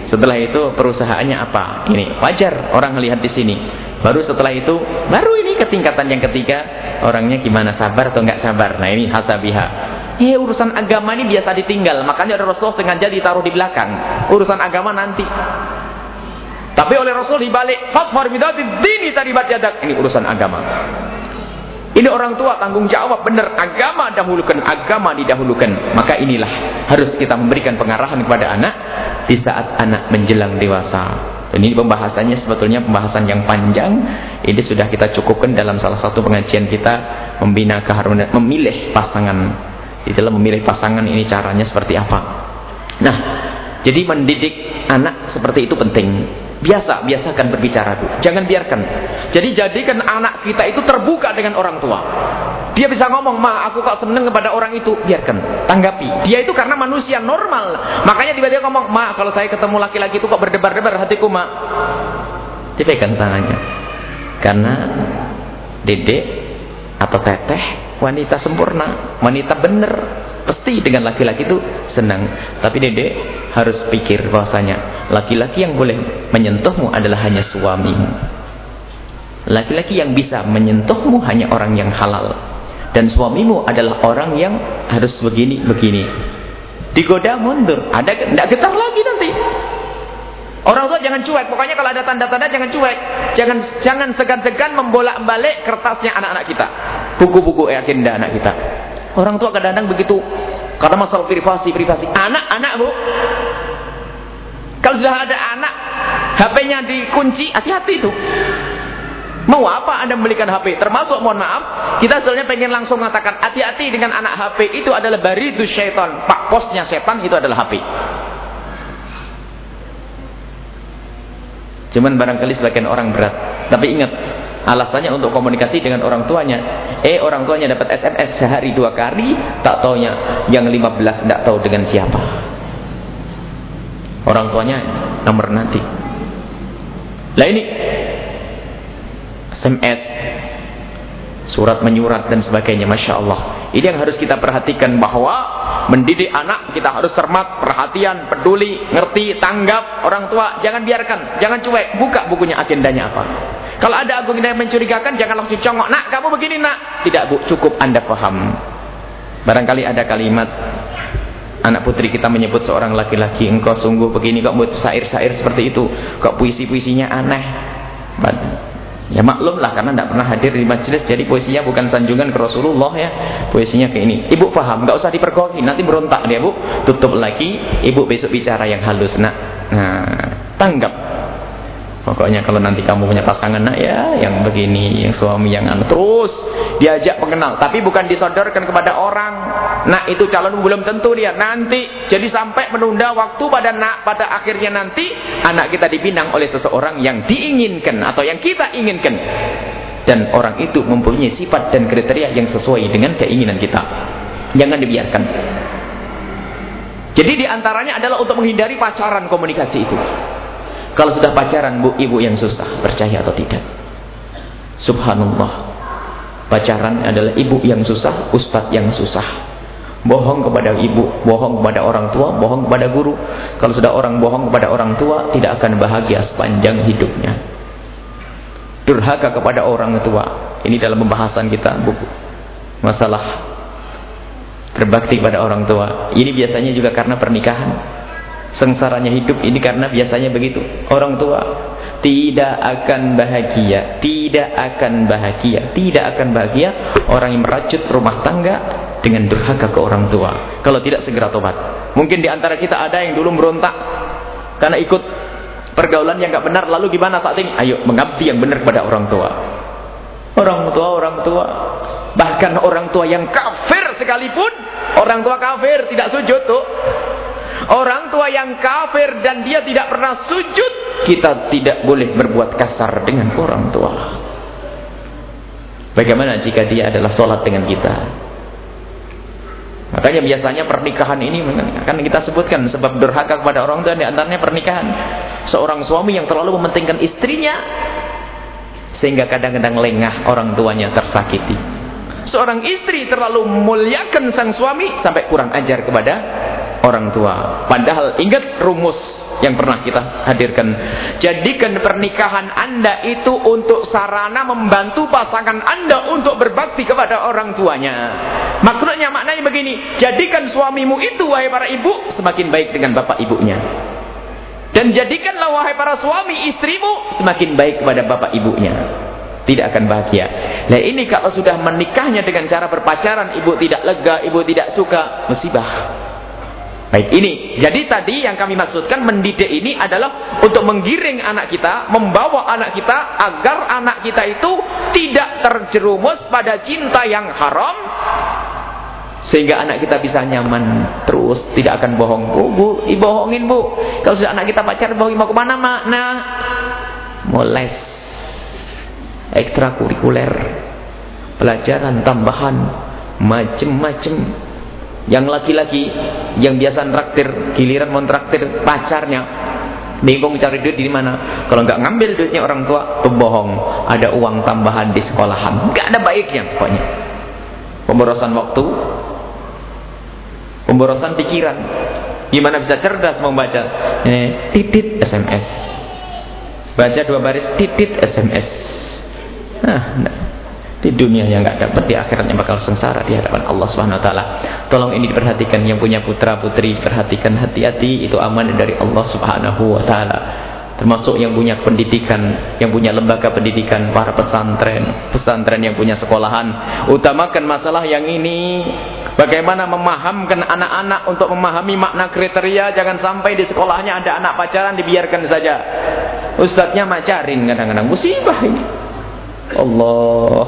Setelah itu perusahaannya apa? Ini wajar orang melihat di sini. Baru setelah itu, baru ini ke tingkatan yang ketiga, orangnya gimana, sabar atau enggak sabar. Nah ini hasabiha. Eh urusan agama ini biasa ditinggal, makanya ada Rasul sengaja ditaruh di belakang. Urusan agama nanti. Tapi oleh Rasul dibalik, fatfar bidzatid dini taribat yadak. Ini urusan agama. Ini orang tua tanggung jawab, benar, agama dahulukan, agama didahulukan. Maka inilah harus kita memberikan pengarahan kepada anak di saat anak menjelang dewasa. Dan ini pembahasannya sebetulnya pembahasan yang panjang. Ini sudah kita cukupkan dalam salah satu pengajian kita, membina keharmonisan, memilih pasangan. Di dalam memilih pasangan ini caranya seperti apa. Nah, jadi mendidik anak seperti itu penting. Biasa, biasakan berbicara, Bu. Jangan biarkan. Jadi jadikan anak kita itu terbuka dengan orang tua. Dia bisa ngomong, "Ma, aku kok seneng kepada orang itu." Biarkan, tanggapi. Dia itu karena manusia normal. Makanya tiba-tiba ngomong, "Ma, kalau saya ketemu laki-laki itu kok berdebar-debar hatiku, Ma." Dipegang tangannya. Karena dedek atau teteh wanita sempurna, wanita benar. Pasti dengan laki-laki itu senang. Tapi dedek harus pikir bahwasanya laki-laki yang boleh menyentuhmu adalah hanya suamimu. Laki-laki yang bisa menyentuhmu hanya orang yang halal. Dan suamimu adalah orang yang harus begini-begini. Digoda mundur, ada enggak getar lagi nanti. Orang tua jangan cuek, pokoknya kalau ada tanda-tanda jangan cuek. Jangan jangan segan-segan membolak-balik kertasnya anak-anak kita. Buku-buku agenda anak kita. Orang tua kadang-kadang begitu karena masalah privasi, privasi. Anak-anak, Bu. Kalau sudah ada anak, H P-nya dikunci, hati-hati itu. Mau apa Anda membelikan H P? Termasuk, mohon maaf, kita sebenarnya pengen langsung mengatakan hati-hati dengan anak H P itu adalah baridus syaitan. Pak posnya setan itu adalah H P. Cuman barangkali sebagian orang berat. Tapi ingat, alasannya untuk komunikasi dengan orang tuanya. Eh orang tuanya dapat S M S sehari dua kali, tak taunya yang lima belas tidak tahu dengan siapa. Orang tuanya nomor nanti. Lah ini S M S, surat menyurat dan sebagainya, Masya Allah. Ini yang harus kita perhatikan, bahwa mendidik anak kita harus cermat, perhatian, peduli, ngerti, tanggap orang tua. Jangan biarkan, jangan cuek. Buka bukunya, agendanya apa. Kalau ada agenda yang mencurigakan, jangan langsung congok. Nak, kamu begini, Nak. Tidak, Bu, cukup Anda paham. Barangkali ada kalimat anak putri kita menyebut seorang laki-laki, "Engkau sungguh begini, kok buat syair-syair seperti itu, kok puisi-puisinya aneh." Ya maklumlah, karena tidak pernah hadir di majelis, jadi puisinya bukan sanjungan ke Rasulullah ya, puisinya kayak ini. Ibu paham, nggak usah dipergoki, nanti berontak dia, Bu. Tutup lagi, ibu besok bicara yang halus, Nak. Nah, tanggap. Pokoknya kalau nanti kamu punya pasangan, Nak, ya yang begini, yang suami yang anu, terus diajak pengenal, tapi bukan disodorkan kepada orang. Nak itu calon belum tentu dia nanti. Jadi sampai menunda waktu pada nak, pada akhirnya nanti anak kita dipinang oleh seseorang yang diinginkan atau yang kita inginkan. Dan orang itu mempunyai sifat dan kriteria yang sesuai dengan keinginan kita. Jangan dibiarkan. Jadi diantaranya adalah untuk menghindari pacaran komunikasi itu. Kalau sudah pacaran, Bu, ibu yang susah, percaya atau tidak? Subhanallah. Pacaran adalah ibu yang susah, ustadz yang susah. Bohong kepada ibu, bohong kepada orang tua, bohong kepada guru. Kalau sudah orang bohong kepada orang tua, tidak akan bahagia sepanjang hidupnya. Durhaka kepada orang tua. Ini dalam pembahasan kita buku masalah berbakti pada orang tua. Ini biasanya juga karena pernikahan. Sengsaranya hidup ini karena biasanya begitu. Orang tua tidak akan bahagia, tidak akan bahagia, tidak akan bahagia orang yang merajut rumah tangga dengan durhaka ke orang tua. Kalau tidak segera tobat. Mungkin di antara kita ada yang dulu berontak karena ikut pergaulan yang enggak benar, lalu gimana saat ini? Ayo mengabdi yang benar kepada orang tua. Orang tua, orang tua. Bahkan orang tua yang kafir sekalipun, orang tua kafir tidak sujud tuh. Orang tua yang kafir dan dia tidak pernah sujud, kita tidak boleh berbuat kasar dengan orang tua. Bagaimana jika dia adalah sholat dengan kita? Makanya biasanya pernikahan ini akan kita sebutkan sebab durhaka kepada orang tua, di antaranya pernikahan. Seorang suami yang terlalu mementingkan istrinya sehingga kadang-kadang lengah orang tuanya tersakiti. Seorang istri terlalu memuliakan sang suami sampai kurang ajar kepada orang tua. Padahal ingat rumus yang pernah kita hadirkan. Jadikan pernikahan Anda itu untuk sarana membantu pasangan Anda untuk berbakti kepada orang tuanya. Maksudnya maknanya begini, jadikan suamimu itu wahai para ibu semakin baik dengan bapak ibunya. Dan jadikanlah wahai para suami istrimu semakin baik kepada bapak ibunya. Tidak akan bahagia. Nah ini kalau sudah menikahnya dengan cara berpacaran, ibu tidak lega, ibu tidak suka, musibah. Baik ini. Jadi tadi yang kami maksudkan mendidik ini adalah untuk menggiring anak kita, membawa anak kita agar anak kita itu tidak terjerumus pada cinta yang haram. Sehingga anak kita bisa nyaman terus, tidak akan bohong. Bu, bu, dibohongin bu. Kalau sudah anak kita pacaran, bohongin mau kemana mak? Nah, mau les, ekstrakurikuler, pelajaran tambahan, macem-macem. Yang laki-laki yang biasa traktir, giliran mau traktir pacarnya, bingung cari duit di mana. Kalau nggak ngambil duitnya orang tua, pembohong. Ada uang tambahan di sekolahan, nggak ada baiknya pokoknya. Pemborosan waktu, pemborosan pikiran. Gimana bisa cerdas membaca? Eh, titit S M S. Baca dua baris, titit S M S. Nah, nah, di dunia yang nggak dapat, di akhiratnya bakal sengsara di hadapan Allah Subhanahu Wa Taala. Tolong ini diperhatikan, yang punya putra putri perhatikan, hati-hati, itu amanah dari Allah Subhanahu Wa Taala. Termasuk yang punya pendidikan, yang punya lembaga pendidikan, para pesantren, pesantren yang punya sekolahan, utamakan masalah yang ini. Bagaimana memahamkan anak-anak untuk memahami makna kriteria. Jangan sampai di sekolahnya ada anak pacaran, dibiarkan saja. Ustadznya macarin kadang-kadang, musibah ini. Allah.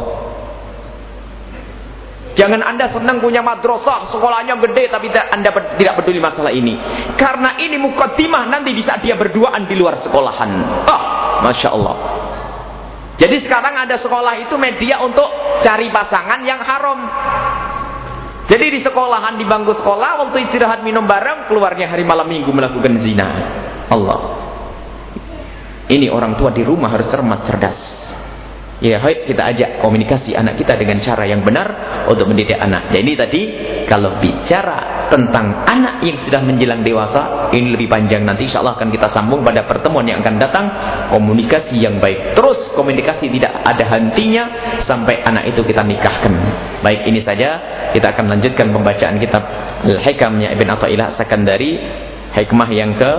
Jangan Anda senang punya madrasah, sekolahnya gede, tapi Anda tidak peduli masalah ini. Karena ini mukaddimah, nanti bisa dia berduaan di luar sekolahan. Ah, Masya Allah. Jadi sekarang ada sekolah itu media untuk cari pasangan yang haram. Jadi di sekolahan, di bangku sekolah, waktu istirahat minum bareng, keluarnya hari malam minggu melakukan zina. Allah. Ini orang tua di rumah harus cermat, cerdas. Ya, baik, kita ajak komunikasi anak kita dengan cara yang benar untuk mendidik anak. Jadi tadi kalau bicara tentang anak yang sudah menjelang dewasa, ini lebih panjang, nanti insya Allah akan kita sambung pada pertemuan yang akan datang. Komunikasi yang baik, terus komunikasi tidak ada hentinya sampai anak itu kita nikahkan. Baik, ini saja, kita akan lanjutkan pembacaan kitab Al-Hikamnya Ibn Athaillah As-Sakandari, hikmah yang ke.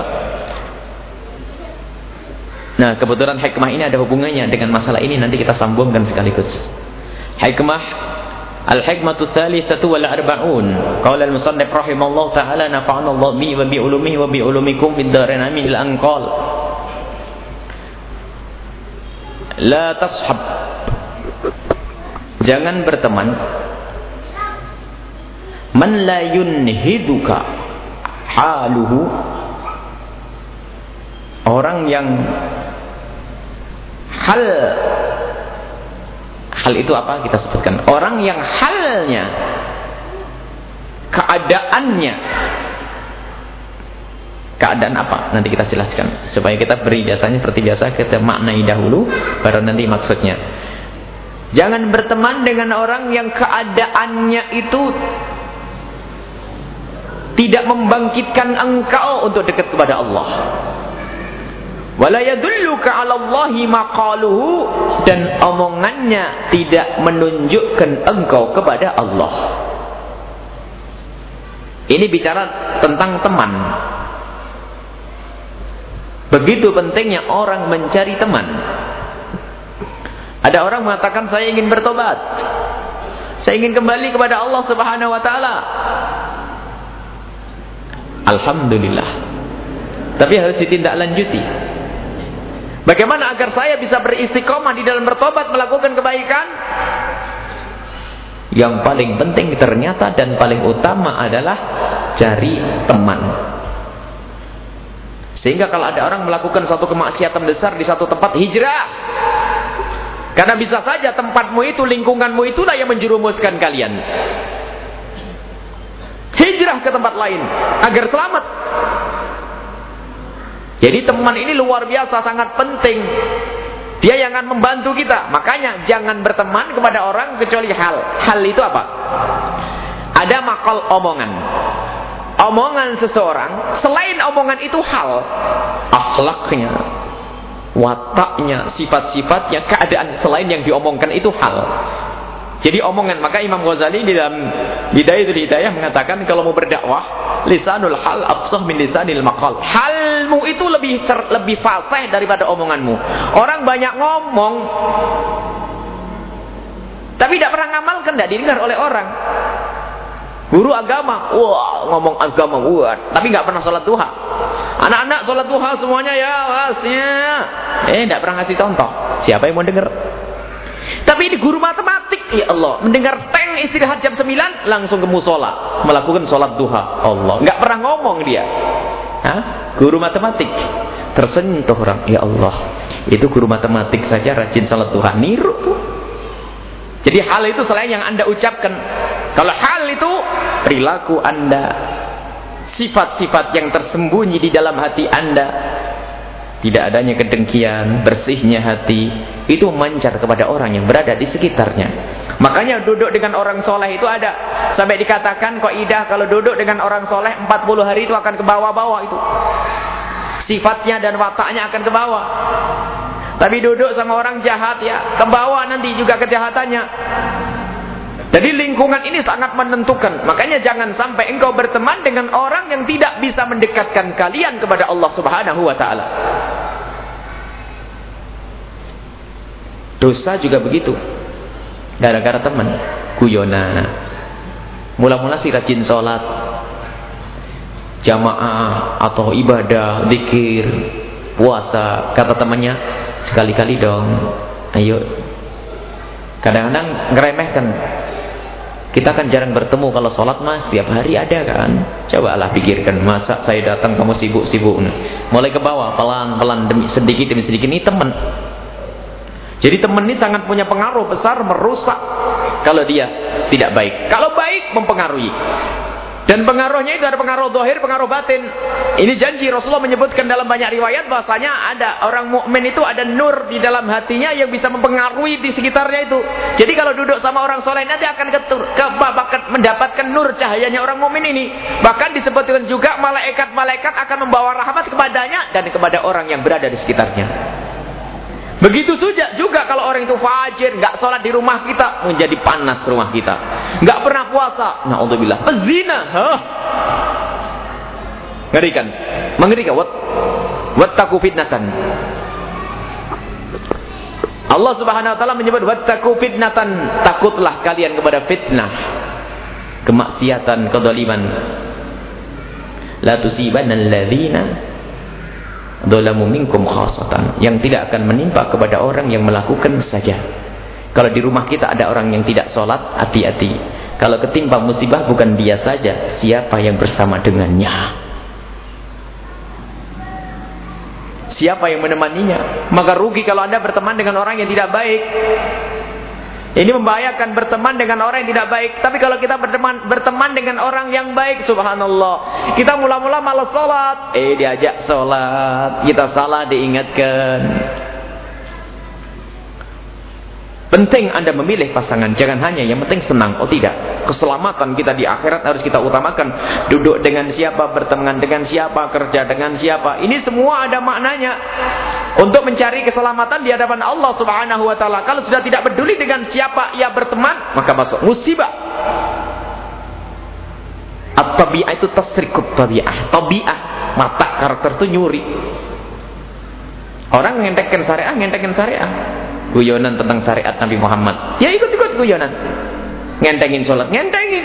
Nah, kebetulan hikmah ini ada hubungannya dengan masalah ini, nanti kita sambungkan sekaligus. Hikmah Al-Hikmatu Tsalitsatu wal Arba'un. Qala al-musannif rahimallahu ta'ala nafa'ana Allah bi wa bi ulumihi wa bi ulumikum fid dharain amin al-anqal. La tashab. Jangan berteman man la yunhiduka haluhu, orang yang hal hal itu apa kita sebutkan, orang yang halnya, keadaannya, keadaan apa nanti kita jelaskan supaya kita beri jasanya seperti biasa, kita maknai dahulu baru nanti maksudnya. Jangan berteman dengan orang yang keadaannya itu tidak membangkitkan engkau untuk dekat kepada Allah. Wala yadulluka 'ala Allahi maqaluhu, dan omongannya tidak menunjukkan engkau kepada Allah. Ini bicara tentang teman. Begitu pentingnya orang mencari teman. Ada orang mengatakan, saya ingin bertobat, saya ingin kembali kepada Allah Subhanahu wa taala. Alhamdulillah. Tapi harus ditindaklanjuti. Bagaimana agar saya bisa beristiqomah di dalam bertobat, melakukan kebaikan? Yang paling penting ternyata dan paling utama adalah cari teman. Sehingga kalau ada orang melakukan suatu kemaksiatan besar di satu tempat, hijrah. Karena bisa saja tempatmu itu, lingkunganmu itulah yang menjerumuskan kalian. Hijrah ke tempat lain agar selamat. Jadi teman ini luar biasa, sangat penting. Dia yang akan membantu kita. Makanya jangan berteman kepada orang kecuali hal. Hal itu apa? Ada makal omongan. omongan seseorang, selain omongan itu hal, akhlaknya, wataknya, sifat-sifatnya, keadaan selain yang diomongkan itu hal. Jadi omongan, maka Imam Ghazali di dalam Bidayatul Hidayah mengatakan kalau mau berdakwah, lisanul hal afsah min lisanil maqal. Halmu itu lebih lebih fasih daripada omonganmu. Orang banyak ngomong tapi tidak pernah ngamalkan, tidak didengar oleh orang. Guru agama, wah ngomong agama buat, tapi nggak pernah sholat duha. Anak-anak sholat duha semuanya ya, wasnya, eh tidak pernah ngasih contoh. Siapa yang mau dengar? Tapi ini guru matematik, ya Allah, mendengar teng istirahat jam sembilan langsung ke musola melakukan sholat duha. Allah, nggak pernah ngomong dia. Hah? Guru matematik tersentuh orang, ya Allah, itu guru matematik saja rajin sholat duha, niru tuh. Jadi hal itu selain yang Anda ucapkan. Kalau hal itu perilaku Anda, sifat-sifat yang tersembunyi di dalam hati Anda, tidak adanya kedengkian, bersihnya hati, itu memancar kepada orang yang berada di sekitarnya. Makanya duduk dengan orang soleh itu ada, sampai dikatakan kaidah kalau duduk dengan orang soleh empat puluh hari itu akan ke bawah-bawah itu. Sifatnya dan wataknya akan ke bawah. Tapi duduk sama orang jahat ya, ke bawah nanti juga kejahatannya. Jadi lingkungan ini sangat menentukan. Makanya jangan sampai engkau berteman dengan orang yang tidak bisa mendekatkan kalian kepada Allah Subhanahu wa taala. Dosa juga begitu. Gara-gara teman, guyonan. Mula-mula sih rajin sholat, jamaah atau ibadah, zikir, puasa, kata temannya, sekali-kali dong, ayo. Kadang-kadang ngeremehkan. Kita kan jarang bertemu, kalau sholat mas tiap hari ada kan. Cobalah pikirkan, masa saya datang kamu sibuk-sibuk. Mulai ke bawah, pelan-pelan, demi sedikit demi sedikit. Ini teman. Jadi teman ini sangat punya pengaruh besar, merusak kalau dia tidak baik. Kalau baik, mempengaruhi. Dan pengaruhnya itu ada pengaruh zahir, pengaruh batin. Ini janji Rasulullah menyebutkan dalam banyak riwayat bahwasanya ada orang mukmin itu ada nur di dalam hatinya yang bisa mempengaruhi di sekitarnya itu. Jadi kalau duduk sama orang soleh nanti akan ketur, ke, mendapatkan nur cahayanya orang mukmin ini. Bahkan disebutkan juga malaikat-malaikat akan membawa rahmat kepadanya dan kepada orang yang berada di sekitarnya. Begitu saja juga kalau orang itu fajir, nggak sholat di rumah kita, menjadi panas rumah kita. Nggak pernah puasa, naudzubillah. Pezina, hah? Ngerikan, mengerikan. Wat, wattaqu fitnatan. Allah Subhanahu Wa Taala menyebut wattaqu fitnatan, takutlah kalian kepada fitnah, kemaksiatan, kezaliman. La tusibanna alladzina dzalamu minkum khassatan, yang tidak akan menimpa kepada orang yang melakukan saja. Kalau di rumah kita ada orang yang tidak sholat, hati-hati. Kalau ketimpa musibah bukan dia saja, siapa yang bersama dengannya, siapa yang menemaninya. Maka rugi kalau Anda berteman dengan orang yang tidak baik. Ini membahayakan berteman dengan orang yang tidak baik. Tapi kalau kita berteman berteman dengan orang yang baik, subhanallah, kita mula-mula malas sholat, eh diajak sholat, kita salah diingatkan. Penting Anda memilih pasangan, jangan hanya yang penting senang. Oh tidak, keselamatan kita di akhirat harus kita utamakan. Duduk dengan siapa, berteman dengan siapa, kerja dengan siapa, ini semua ada maknanya untuk mencari keselamatan di hadapan Allah Subhanahu wa taala. Kalau sudah tidak peduli dengan siapa ia berteman, maka masuk musibah. At-tabi'ah itu tasrikut tabi'ah. Tabi'ah, mata karakter itu nyuri. Orang ngentekkan syariah, ngentekkan syariah. Guyonan tentang syariat Nabi Muhammad, ya ikut-ikut guyonan. Ngentengin sholat, ngentengin.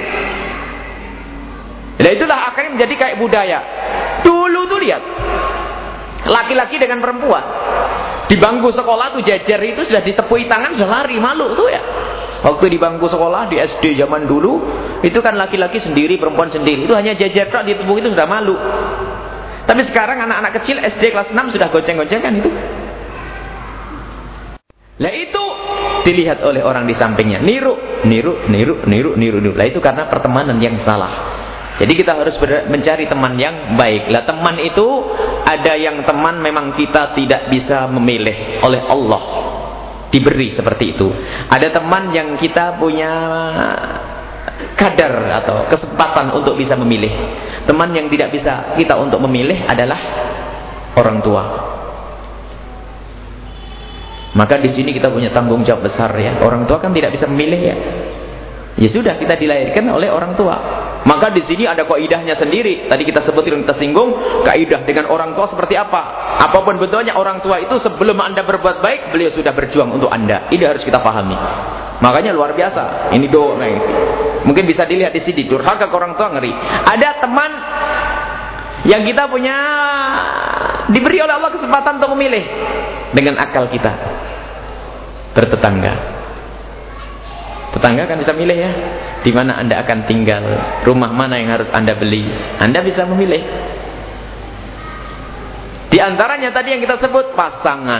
Dan itulah akhirnya menjadi kayak budaya. Dulu tuh lihat, laki-laki dengan perempuan di bangku sekolah tuh jajar itu sudah ditepui tangan, sudah lari, malu tuh ya. Waktu di bangku sekolah di S D zaman dulu itu kan laki-laki sendiri, perempuan sendiri, itu hanya jajar tok ditepuk itu sudah malu. Tapi sekarang anak-anak kecil S D kelas enam sudah gonceng-goncengan itu. Lah itu dilihat oleh orang di sampingnya, niru, niru, niru, niru, niru, niru. Lah itu karena pertemanan yang salah. Jadi kita harus mencari teman yang baik. Lah teman itu ada yang teman memang kita tidak bisa memilih, oleh Allah diberi seperti itu. Ada teman yang kita punya kadar atau kesempatan untuk bisa memilih. Teman yang tidak bisa kita untuk memilih adalah orang tua. Maka di sini kita punya tanggung jawab besar ya. Orang tua kan tidak bisa memilih ya. Ya sudah, kita dilahirkan oleh orang tua. Maka di sini ada kaidahnya sendiri. Tadi kita sebutin, kita singgung kaidah dengan orang tua seperti apa. Apapun bentuknya, orang tua itu sebelum Anda berbuat baik, beliau sudah berjuang untuk Anda. Ini harus kita pahami. Makanya luar biasa. Ini doa. Mungkin bisa dilihat di sini. Durhaka ke orang tua ngeri. Ada teman yang kita punya, diberi oleh Allah kesempatan untuk memilih dengan akal kita. Bertetangga. Tetangga kan bisa milih ya, di mana Anda akan tinggal, rumah mana yang harus Anda beli. Anda bisa memilih. Di antaranya tadi yang kita sebut pasangan.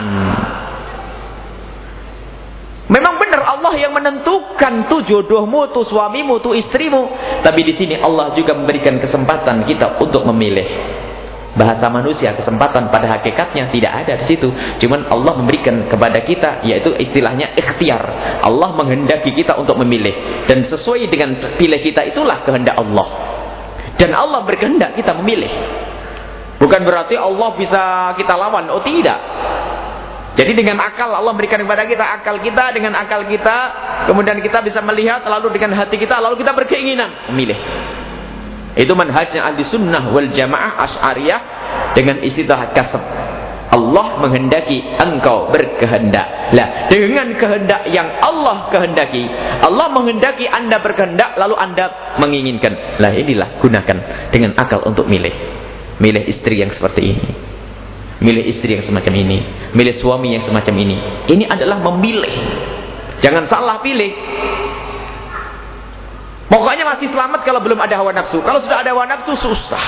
Memang benar Allah yang menentukan tuh jodohmu, tuh suamimu, tuh istrimu. Tapi di sini Allah juga memberikan kesempatan kita untuk memilih. Bahasa manusia, kesempatan pada hakikatnya tidak ada di situ. Cuman Allah memberikan kepada kita, yaitu istilahnya ikhtiar. Allah menghendaki kita untuk memilih, dan sesuai dengan pilih kita itulah kehendak Allah. Dan Allah berkehendak kita memilih. Bukan berarti Allah bisa kita lawan. Oh tidak. Jadi dengan akal Allah berikan kepada kita, akal kita dengan akal kita, kemudian kita bisa melihat, lalu dengan hati kita, lalu kita berkeinginan memilih. Itu manhajnya ahli sunnah wal jamaah asy'ariyah dengan istilah kasab. Allah menghendaki, engkau berkehendak. Lah, dengan kehendak yang Allah kehendaki, Allah menghendaki Anda berkehendak, lalu Anda menginginkan. Lah, inilah gunakan dengan akal untuk milih. Milih istri yang seperti ini. Milih istri yang semacam ini. Milih suami yang semacam ini. Ini adalah memilih. Jangan salah pilih. Pokoknya masih selamat kalau belum ada hawa nafsu. Kalau sudah ada hawa nafsu, susah.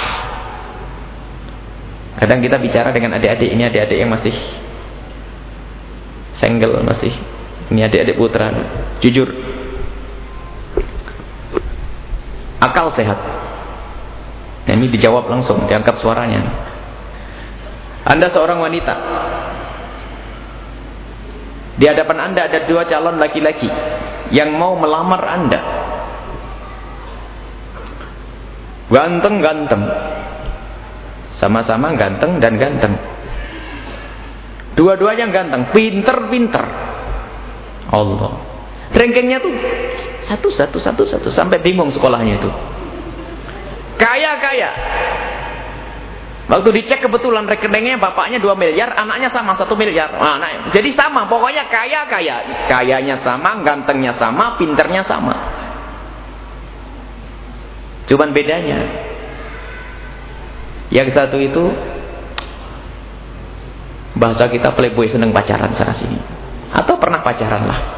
Kadang kita bicara dengan adik-adik, ini adik-adik yang masih single, masih. Ini adik-adik putra. Jujur. Akal sehat. Nah, ini dijawab langsung, diangkat suaranya. Anda seorang wanita. Di hadapan Anda ada dua calon laki-laki yang mau melamar Anda. Ganteng-ganteng, sama-sama ganteng dan ganteng. Dua-duanya ganteng, pinter-pinter. Allah, rankingnya tuh satu satu satu satu sampai bingung sekolahnya itu. Kaya-kaya. Waktu dicek kebetulan rekeningnya bapaknya dua miliar, anaknya sama satu miliar. Nah, nah, jadi sama, pokoknya kaya-kaya, kayanya sama, gantengnya sama, pinternya sama. Cuman bedanya, yang satu itu bahasa kita playboy, seneng pacaran sana sini, atau pernah pacaran lah.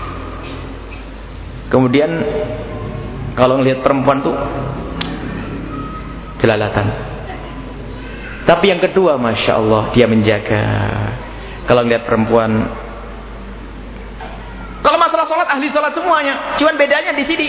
Kemudian kalau ngelihat perempuan tuh jelalatan. Tapi yang kedua, masya Allah, dia menjaga. Kalau ngelihat perempuan, kalau masalah sholat, ahli sholat semuanya. Cuman bedanya di sini.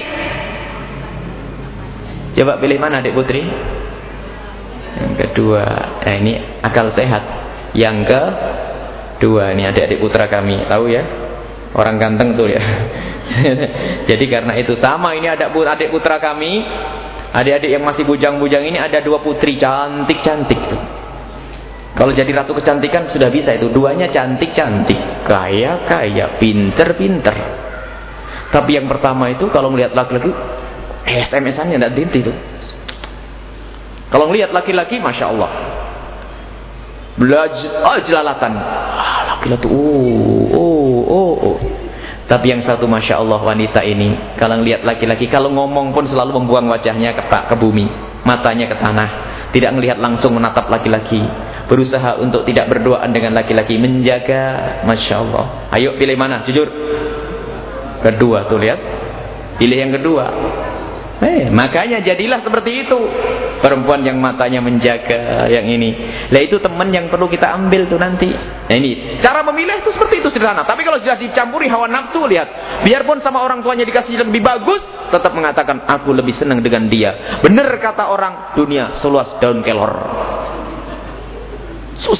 Coba pilih mana adik putri? Yang kedua. Nah, ini akal sehat. Yang kedua, ini adik-adik putra kami. Tahu ya? Orang ganteng tuh ya. Jadi karena itu sama, ini ada adik putra kami. Adik-adik yang masih bujang-bujang ini ada dua putri cantik-cantik tuh. Kalau jadi ratu kecantikan sudah bisa itu. Duanya cantik-cantik, kaya-kaya, pinter-pinter. Tapi yang pertama itu kalau melihat laki-laki, S M S-annya tidak dihenti tuh. Kalau melihat laki-laki, masya Allah, belajar, oh jelalatan. Ah, laki-laki, oh, oh, oh, oh. Tapi yang satu, masya Allah, wanita ini, kalau melihat laki-laki, kalau ngomong pun selalu membuang wajahnya ke, ke bumi, matanya ke tanah, tidak melihat langsung menatap laki-laki, berusaha untuk tidak berduaan dengan laki-laki, menjaga, masya Allah. Ayo pilih mana, jujur. Kedua tuh, lihat, pilih yang kedua. Eh, makanya jadilah seperti itu. Perempuan yang matanya menjaga, yang ini. Lah itu teman yang perlu kita ambil tuh nanti. Nah ini, cara memilih itu seperti itu, sederhana. Tapi kalau sudah dicampuri hawa nafsu, lihat. Biarpun sama orang tuanya dikasih yang lebih bagus, tetap mengatakan, aku lebih senang dengan dia. Benar kata orang, dunia seluas daun kelor. Susah.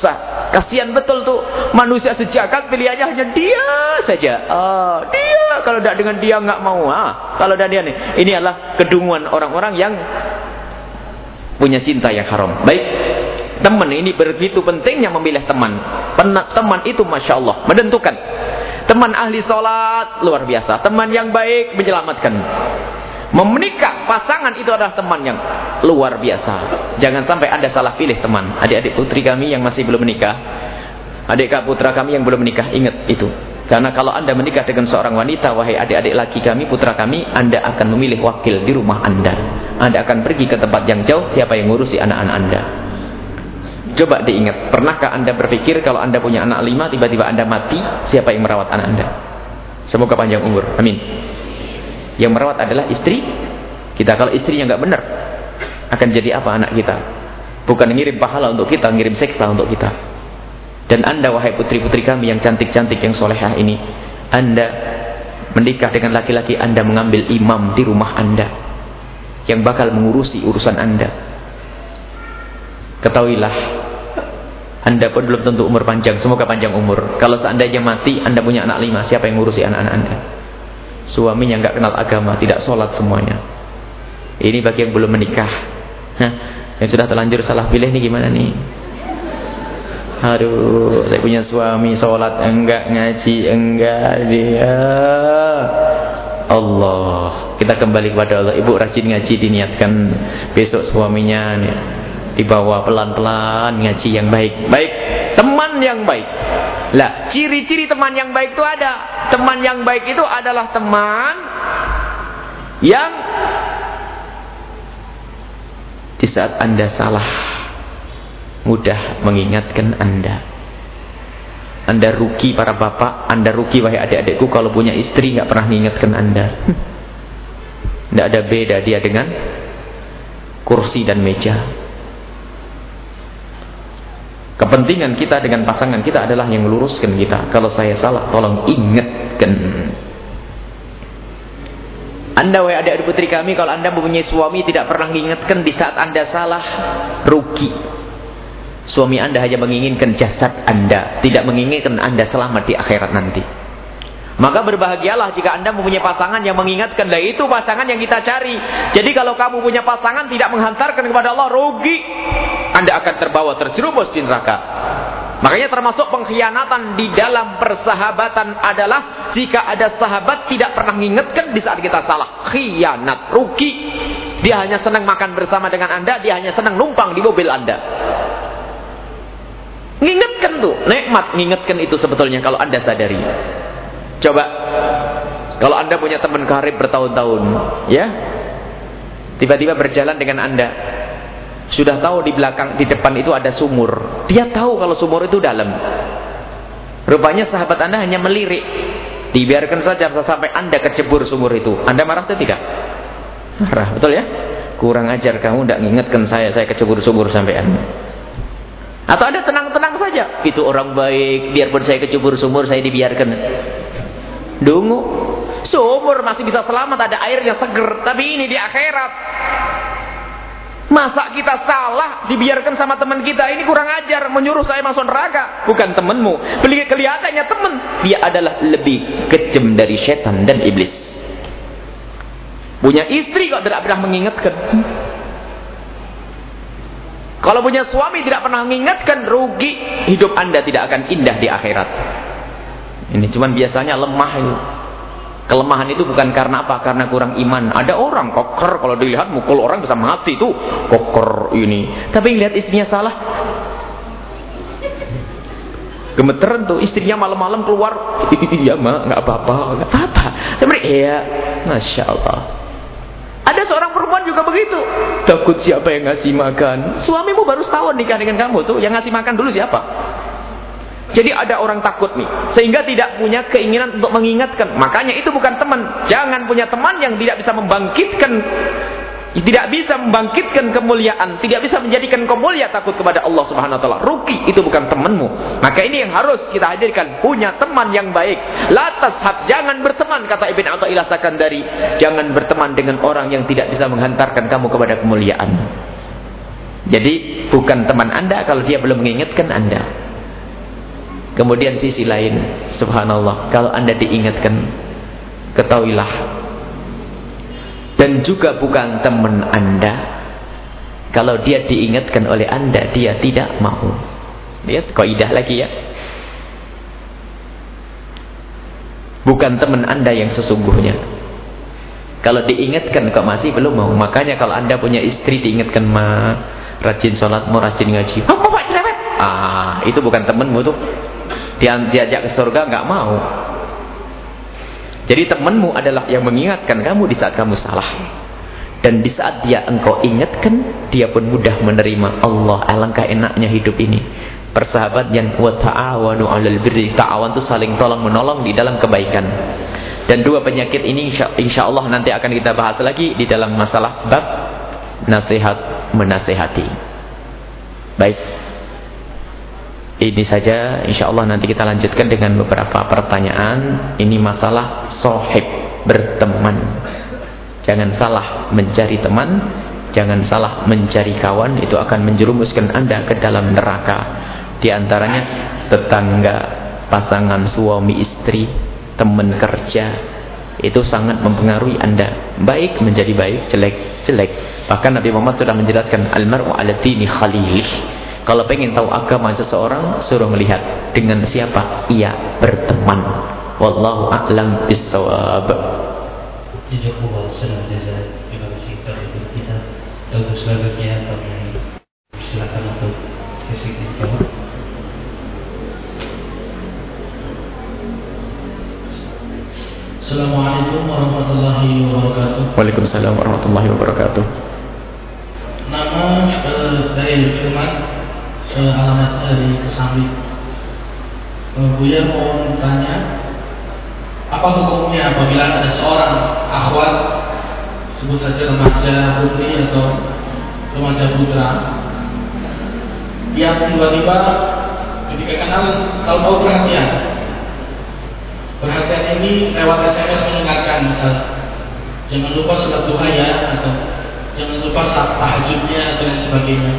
Kasihan betul tuh manusia sejagat pilihannya hanya dia saja. Ah, dia kalau tidak dengan dia nggak mau. Ah, kalau tidak dia nih. Ini adalah kedunguan orang-orang yang punya cinta yang haram. Baik, teman ini begitu pentingnya memilih teman. Teman itu masya Allah menentukan. Teman ahli sholat luar biasa. Teman yang baik menyelamatkan. Memenikah pasangan itu adalah teman yang luar biasa. Jangan sampai Anda salah pilih teman. Adik-adik putri kami yang masih belum menikah, adik kak putra kami yang belum menikah, ingat itu. Karena kalau Anda menikah dengan seorang wanita, wahai adik-adik laki kami, putra kami, Anda akan memilih wakil di rumah Anda. Anda akan pergi ke tempat yang jauh, siapa yang ngurusi anak-anak Anda? Coba diingat, pernahkah Anda berpikir kalau Anda punya anak lima, tiba-tiba Anda mati, siapa yang merawat anak Anda? Semoga panjang umur, amin. Yang merawat adalah istri kita. Kalau istrinya nggak benar, akan jadi apa anak kita? Bukan ngirim pahala untuk kita, ngirim seksa untuk kita. Dan Anda wahai putri-putri kami yang cantik-cantik, yang solehah ini, Anda menikah dengan laki-laki, Anda mengambil imam di rumah Anda yang bakal mengurusi urusan Anda. Ketahuilah, Anda pun belum tentu umur panjang. Semoga panjang umur. Kalau seandainya mati, Anda punya anak lima, siapa yang ngurusi anak-anak Anda? Suaminya nggak kenal agama, tidak sholat semuanya. Ini bagi yang belum menikah. Nah, yang sudah terlanjur salah pilih nih gimana nih? Aduh, saya punya suami sholat enggak, ngaji enggak, dia. Allah, kita kembali kepada Allah. Ibu rajin ngaji, diniatkan besok suaminya nih, dibawa pelan-pelan ngaji yang baik. Baik, teman yang baik. Lah, ciri-ciri teman yang baik itu ada. Teman yang baik itu adalah teman yang di saat Anda salah mudah mengingatkan Anda. Anda rugi para bapak, Anda rugi wahai adik-adikku kalau punya istri nggak pernah mengingatkan Anda. Tidak ada beda dia dengan kursi dan meja. Kepentingan kita dengan pasangan kita adalah yang meluruskan kita. Kalau saya salah, tolong ingatkan. Anda wahai adik-adik putri kami, kalau Anda mempunyai suami tidak pernah mengingatkan di saat Anda salah, rugi. Suami Anda hanya menginginkan jasad Anda, tidak menginginkan Anda selamat di akhirat nanti. Maka berbahagialah jika Anda mempunyai pasangan yang mengingatkan. Lah itu pasangan yang kita cari. Jadi kalau kamu punya pasangan tidak menghantarkan kepada Allah, rugi. Anda akan terbawa terjerumus di neraka. Makanya termasuk pengkhianatan di dalam persahabatan adalah jika ada sahabat tidak pernah mengingatkan di saat kita salah. Khianat, rugi. Dia hanya senang makan bersama dengan Anda, dia hanya senang numpang di mobil Anda. Mengingatkan tuh, nikmat mengingatkan itu sebetulnya kalau Anda sadari. Coba kalau Anda punya teman karib bertahun-tahun, ya, tiba-tiba berjalan dengan Anda, sudah tahu di belakang, di depan itu ada sumur. Dia tahu kalau sumur itu dalam. Rupanya sahabat Anda hanya melirik. Dibiarkan saja sampai Anda kecebur sumur itu. Anda marah atau tidak? Marah, betul ya? Kurang ajar kamu, tidak mengingatkan saya, saya kecebur sumur sampean. Atau Anda tenang-tenang saja. Itu orang baik, biarpun saya kecebur sumur, saya dibiarkan. Dungu, sumur masih bisa selamat, ada airnya seger. Tapi ini di akhirat, masa kita salah dibiarkan sama teman kita? Ini kurang ajar, menyuruh saya masuk neraka. Bukan temanmu, kelihatannya teman, dia adalah lebih kejam dari setan dan iblis. Punya istri kok tidak pernah mengingatkan. Kalau punya suami tidak pernah mengingatkan, rugi. Hidup Anda tidak akan indah di akhirat. Ini cuman biasanya lemah itu. Kelemahan itu bukan karena apa? Karena kurang iman. Ada orang koker, kalau dilihat mukul orang bisa mati itu. Koker ini. Tapi lihat istrinya salah, gemeteran tuh. Istrinya malam-malam keluar. Iya mak, nggak apa-apa, nggak apa-apa. Tapi iya, masya Allah. Ada seorang perempuan juga begitu. Takut siapa yang ngasih makan. Suamimu baru setahun nikah dengan kamu tuh, yang ngasih makan dulu siapa? Jadi ada orang takut nih, sehingga tidak punya keinginan untuk mengingatkan. Makanya itu bukan teman. Jangan punya teman yang tidak bisa membangkitkan, tidak bisa membangkitkan kemuliaan, tidak bisa menjadikan kamu mulia, takut kepada Allah Subhanahu wa taala. Rugi, itu bukan temanmu. Maka ini yang harus kita hadirkan, punya teman yang baik. La tashab, jangan berteman, kata Ibn Athaillah Sakandari. Jangan berteman dengan orang yang tidak bisa menghantarkan kamu kepada kemuliaan. Jadi bukan teman Anda kalau dia belum mengingatkan Anda. Kemudian sisi lain, subhanallah, kalau Anda diingatkan, ketahuilah, dan juga bukan teman Anda, kalau dia diingatkan oleh Anda, dia tidak mau. Lihat kaidah lagi ya. Bukan teman Anda yang sesungguhnya. Kalau diingatkan kok masih belum mau. Makanya kalau Anda punya istri diingatkan, ma, rajin sholat, mau rajin ngaji, oh, bapak cerewet. Ah, itu bukan temanmu tuh. Dia diajak ke surga nggak mau. Jadi temanmu adalah yang mengingatkan kamu di saat kamu salah. Dan di saat dia engkau ingatkan, dia pun mudah menerima. Allah, alangkah enaknya hidup ini. Persahabat yang wa ta'awanu 'alal birri, ta'awan itu saling tolong menolong di dalam kebaikan. Dan dua penyakit ini insya, insya Allah nanti akan kita bahas lagi di dalam masalah bab nasihat menasehati. Baik. Ini saja, insya Allah nanti kita lanjutkan dengan beberapa pertanyaan. Ini masalah sohib, berteman. Jangan salah mencari teman, jangan salah mencari kawan, itu akan menjerumuskan Anda ke dalam neraka. Di antaranya tetangga, pasangan suami istri, teman kerja, itu sangat mempengaruhi Anda. Baik menjadi baik, jelek jelek. Bahkan Nabi Muhammad sudah menjelaskan, al-mar'u 'ala dini khalilih. Kalau pengen tahu agama seseorang, suruh melihat dengan siapa ia berteman. Wallahu a'lam bissawab. Jazakumullah khairan. Terima kasih kepada kita. Untuk selanjutnya kami silakan untuk sesi kedua. Assalamualaikum warahmatullahi wabarakatuh. Waalaikumsalam warahmatullahi wabarakatuh. Nama uh, dari Firman. Uh, alamat dari Kesambi. uh, Buya mau tanya, apa hukumnya apabila ada seorang akhwat, sebut saja remaja putri atau remaja putra, yang tiba-tiba ketika kenal kalau mau perhatian, perhatian ini lewat S M S mengingatkan, misal jangan lupa sholat duha ya, atau jangan lupa saat tahajudnya, atau lain sebagainya.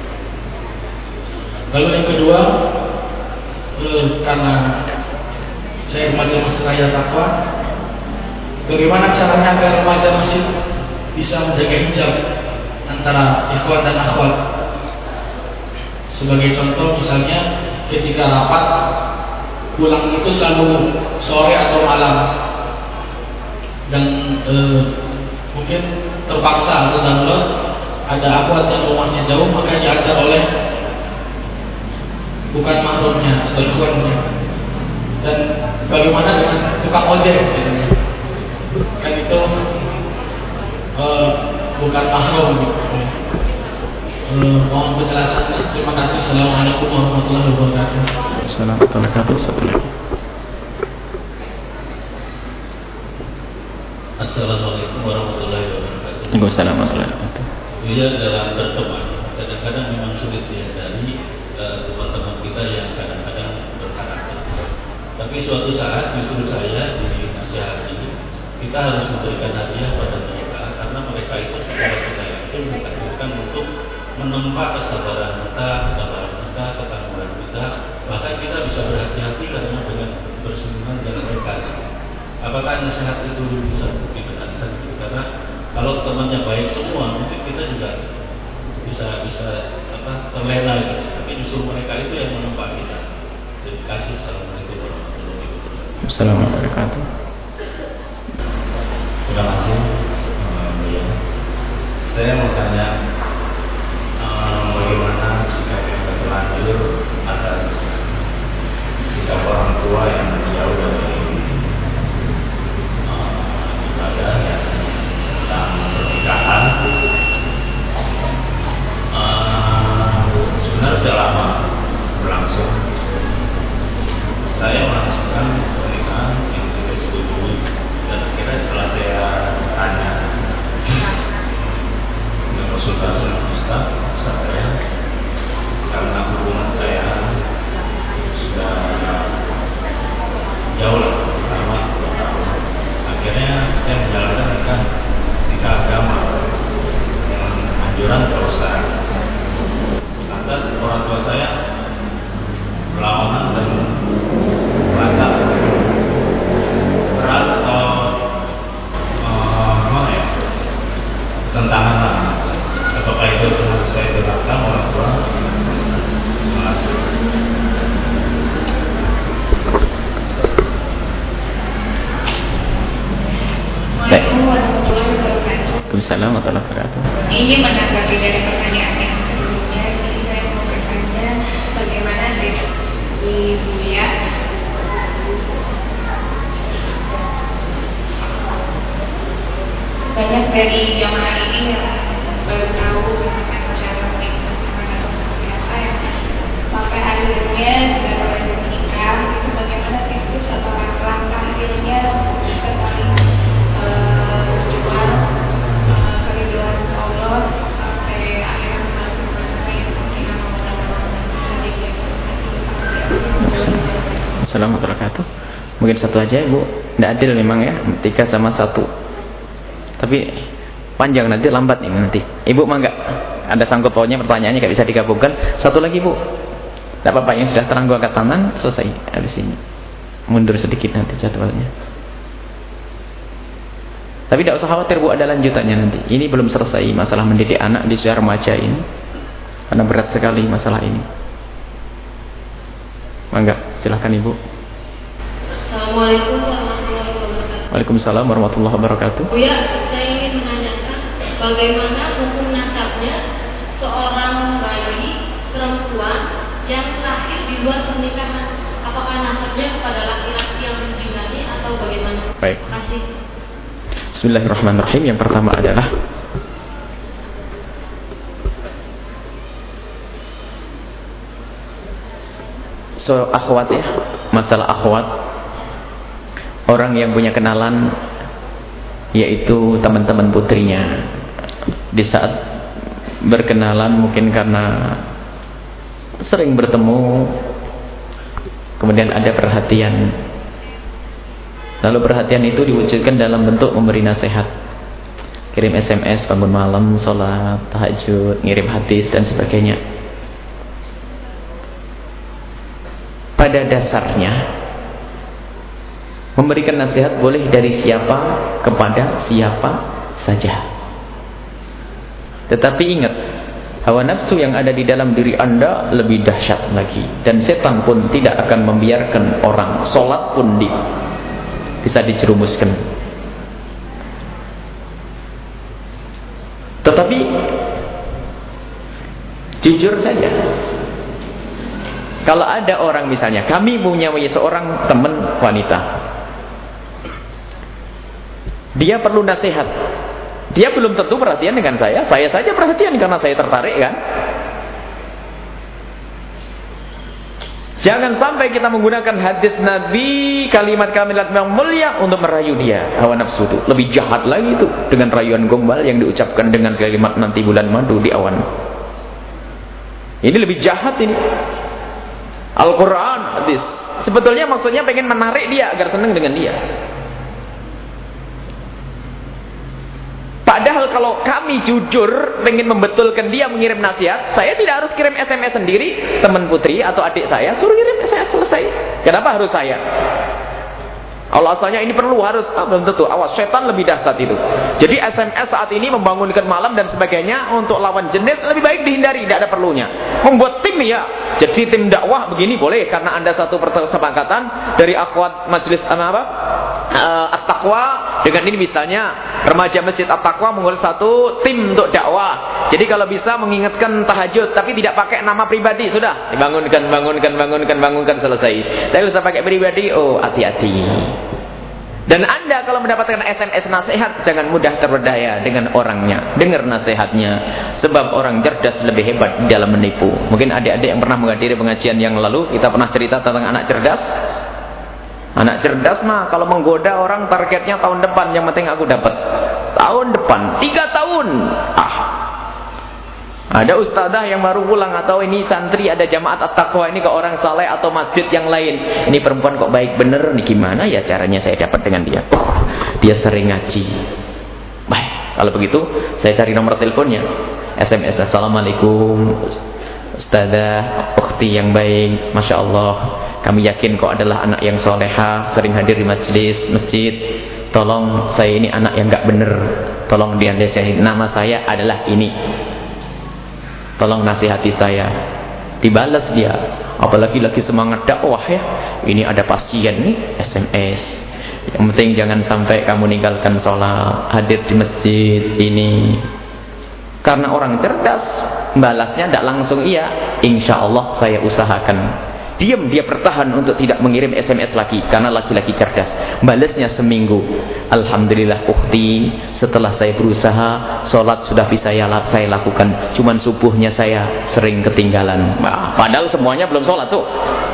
Lalu yang kedua, eh, karena saya remaja masjid raya takwa, bagaimana caranya agar remaja masjid bisa menjaga hijab antara ikhwan dan akhwat? Sebagai contoh, misalnya ketika rapat pulang itu selalu sore atau malam, dan eh, mungkin terpaksa atau darurat ada akhwat yang rumahnya jauh, maka diantar oleh bukan mahramnya atau ikhwannya. Dan bagaimana dengan tukang ojek? Kan itu uh, bukan mahram. Uh, mohon penjelasannya. Terima kasih. Assalamualaikum warahmatullahi wabarakatuh. Assalamualaikum warahmatullahi wabarakatuh. Assalamualaikum warahmatullahi wabarakatuh. Waalaikumsalam warahmatullahi wabarakatuh. Dia dalam berteman, kadang-kadang memang sulit dihindari teman-teman kita yang kadang-kadang berkarakter. Tapi suatu saat justru saya di nasihat ini, kita harus memberikan hadiah pada mereka, karena mereka itu secara kita langsung ditakdirkan untuk menempa kesabaran kita, kesabaran kita, ketangguhan kita. Bahkan kita bisa berhati-hati karena dengan bersinggungan dengan mereka. Apakah nasihat itu bisa dibenarkan? Karena kalau temannya baik semua, mungkin kita juga bisa bisa apa terlena gitu. Tapi justru mereka itu yang menempa kita. Terima kasih. Assalamualaikum warahmatullahi wabarakatuh. Assalamualaikum warahmatullahi wabarakatuh. Terima kasih. Um, ya. Saya mau tanya, um, bagaimana sikap yang terlanjur atas sikap orang tua yang jauh dari um, ibadah yang tentang pernikahan. Sebenarnya sudah lama berlangsung. Saya melangsungkan pernikahan yang tidak disetujui, dan akhirnya setelah saya tanya dan konsultasi dengan Ustaz, Ustaz saya, karena hubungan saya sudah jauh lah, lama dua tahun. Akhirnya saya menjalankan nikah nikah agama dengan anjuran Pak Ustaz. Lantas orang tua saya melawan dan Waalaikumsalam warahmatullahi wabarakatuh. Ini menanggapi dari pertanyaan yang sebelumnya, jadi saya mau bertanya bagaimana di Buya banyak dari jamaah ini yang baru tahu misalkan cara menikmati atau seperti apa yang sampai akhirnya sudah mulai menikah, itu bagaimana tips atau langkah akhirnya kita saling berjuang keriduan Allah sampai akhirnya melakukan yang seperti yang Assalamualaikum warahmatullahi wabarakatuh. Mungkin satu aja Bu, tidak adil memang ya, tiga sama satu. Tapi panjang nanti, lambat nih nanti. Ibu mah enggak ada sangkut pautnya pertanyaannya, enggak bisa digabungkan. Satu lagi Bu, tidak apa-apa, yang sudah terang gua angkat tangan, selesai habis ini. Mundur sedikit nanti jadwalnya. Tapi tidak usah khawatir Bu, ada lanjutannya nanti. Ini belum selesai masalah mendidik anak di usia remaja ini, karena berat sekali masalah ini. Mangga, silahkan Ibu. Assalamualaikum warahmatullahi wabarakatuh. Waalaikumsalam warahmatullahi wabarakatuh. Buya, saya ingin menanyakan bagaimana hukum nasabnya seorang bayi perempuan yang lahir di luar pernikahan. Apakah nasabnya kepada laki-laki yang menjinani atau bagaimana? Baik. Terima kasih. Bismillahirrahmanirrahim. Yang pertama adalah so akhwat ya, masalah akhwat, orang yang punya kenalan yaitu teman-teman putrinya, di saat berkenalan mungkin karena sering bertemu kemudian ada perhatian, lalu perhatian itu diwujudkan dalam bentuk memberi nasihat, kirim S M S bangun malam, sholat, tahajud, ngirim hadis dan sebagainya. Pada dasarnya memberikan nasihat boleh dari siapa kepada siapa saja. Tetapi ingat, hawa nafsu yang ada di dalam diri Anda lebih dahsyat lagi, dan setan pun tidak akan membiarkan orang sholat pun di, bisa dijerumuskan. Tetapi jujur saja, kalau ada orang misalnya, kami punya seorang teman wanita, dia perlu nasihat, dia belum tentu perhatian dengan saya, saya saja perhatian karena saya tertarik kan. Jangan sampai kita menggunakan hadis Nabi, kalimat-kalimat yang mulia untuk merayu dia. Hawa nafsu itu lebih jahat lagi itu, dengan rayuan gombal yang diucapkan dengan kalimat nanti bulan madu di awan. Ini lebih jahat ini. Al-Quran, hadis, sebetulnya maksudnya pengen menarik dia agar senang dengan dia. Padahal kalau kami jujur pengen membetulkan dia mengirim nasihat, saya tidak harus kirim S M S sendiri. Teman putri atau adik saya suruh kirim S M S, selesai. Kenapa harus saya? Allah asalnya ini perlu harus, ah, belum tentu. Awas, setan lebih dahsyat itu. Jadi S M S saat ini membangunkan malam dan sebagainya untuk lawan jenis lebih baik dihindari, tidak ada perlunya. Membuat tim ya, jadi tim dakwah begini boleh karena Anda satu persepakatan dari akhwat majelis apa? Uh, At-Taqwa dengan ini misalnya remaja masjid At-Taqwa mengurus satu tim untuk dakwah. Jadi kalau bisa mengingatkan tahajud tapi tidak pakai nama pribadi, sudah dibangunkan, bangunkan, bangunkan, bangunkan, selesai. Tapi bisa pakai pribadi, oh hati-hati. Dan Anda kalau mendapatkan S M S nasihat, jangan mudah terpedaya dengan orangnya. Dengar nasihatnya, sebab orang cerdas lebih hebat dalam menipu. Mungkin adik-adik yang pernah menghadiri pengajian yang lalu, kita pernah cerita tentang anak cerdas. Anak cerdas mah kalau menggoda orang targetnya tahun depan, yang penting aku dapat. Tahun depan, tiga tahun. Ah, ada ustadzah yang baru pulang atau ini santri ada jamaat At-Taqwa ini ke orang saleh atau masjid yang lain. Ini perempuan kok baik bener nih, gimana ya caranya saya dapat dengan dia? Oh, dia sering ngaji. Baik, kalau begitu saya cari nomor teleponnya. S M S, assalamualaikum ustadzah, ukhti yang baik, masya Allah. Kami yakin kau adalah anak yang soleha, sering hadir di majelis masjid. Tolong, saya ini anak yang gak bener. Tolong dinasihati. Nama saya adalah ini. Tolong nasihati saya. Dibalas dia. Apalagi lagi semangat dakwah ya. Ini ada pasien nih, S M S. Yang penting jangan sampai kamu ninggalkan sholat, hadir di masjid ini. Karena orang cerdas, balasnya tidak langsung iya. Insya Allah saya usahakan. Diam, dia bertahan untuk tidak mengirim S M S lagi. Karena laki-laki cerdas. Balasnya seminggu. Alhamdulillah ukhti, setelah saya berusaha, sholat sudah bisa saya lakukan. Cuman subuhnya saya sering ketinggalan. Nah, padahal semuanya belum sholat tuh.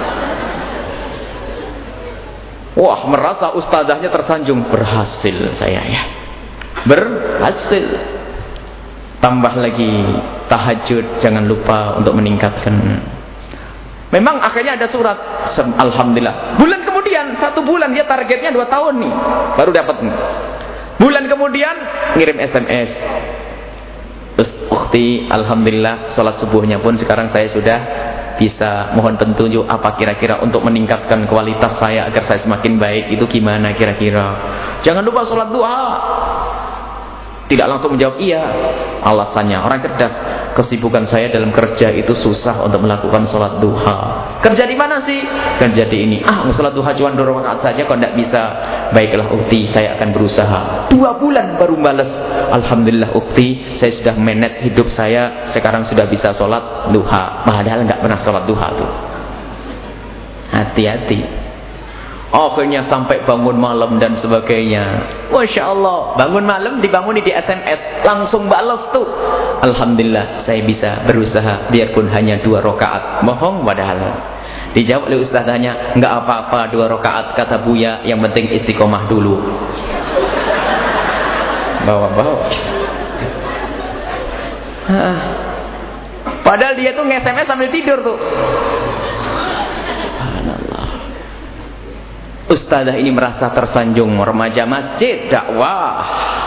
Wah, merasa ustazahnya tersanjung. Berhasil saya ya. Berhasil. Tambah lagi tahajud, jangan lupa untuk meningkatkan. Memang akhirnya ada surat. Alhamdulillah. Bulan kemudian, satu bulan dia targetnya dua tahun nih, baru dapat nih. Bulan kemudian ngirim S M S. Terus ukhti, alhamdulillah sholat subuhnya pun sekarang saya sudah bisa. Mohon petunjuk apa kira-kira untuk meningkatkan kualitas saya agar saya semakin baik. Itu gimana kira-kira? Jangan lupa sholat duha. Tidak langsung menjawab iya. Alasannya orang cerdas, kesibukan saya dalam kerja itu susah untuk melakukan sholat duha. Kerja di mana sih? Kerja di ini. Ah, sholat duha cuma dua rakaat saja, kok tidak bisa. Baiklah ukti, saya akan berusaha. Dua bulan baru balas. Alhamdulillah ukti, saya sudah manage hidup saya. Sekarang sudah bisa sholat duha. Padahal nggak pernah sholat duha tuh. Hati-hati. Akhirnya sampai bangun malam dan sebagainya. Masya Allah, bangun malam dibanguni di S M S, langsung balas tuh. Alhamdulillah saya bisa berusaha biarpun hanya dua rakaat. Bohong padahal. Dijawab oleh ustazahnya, enggak apa-apa dua rakaat, kata Buya, yang penting istiqomah dulu. Bawa-bawa. Padahal dia tuh nge-S M S sambil tidur tuh. Ustazah ini merasa tersanjung, remaja masjid, dakwah.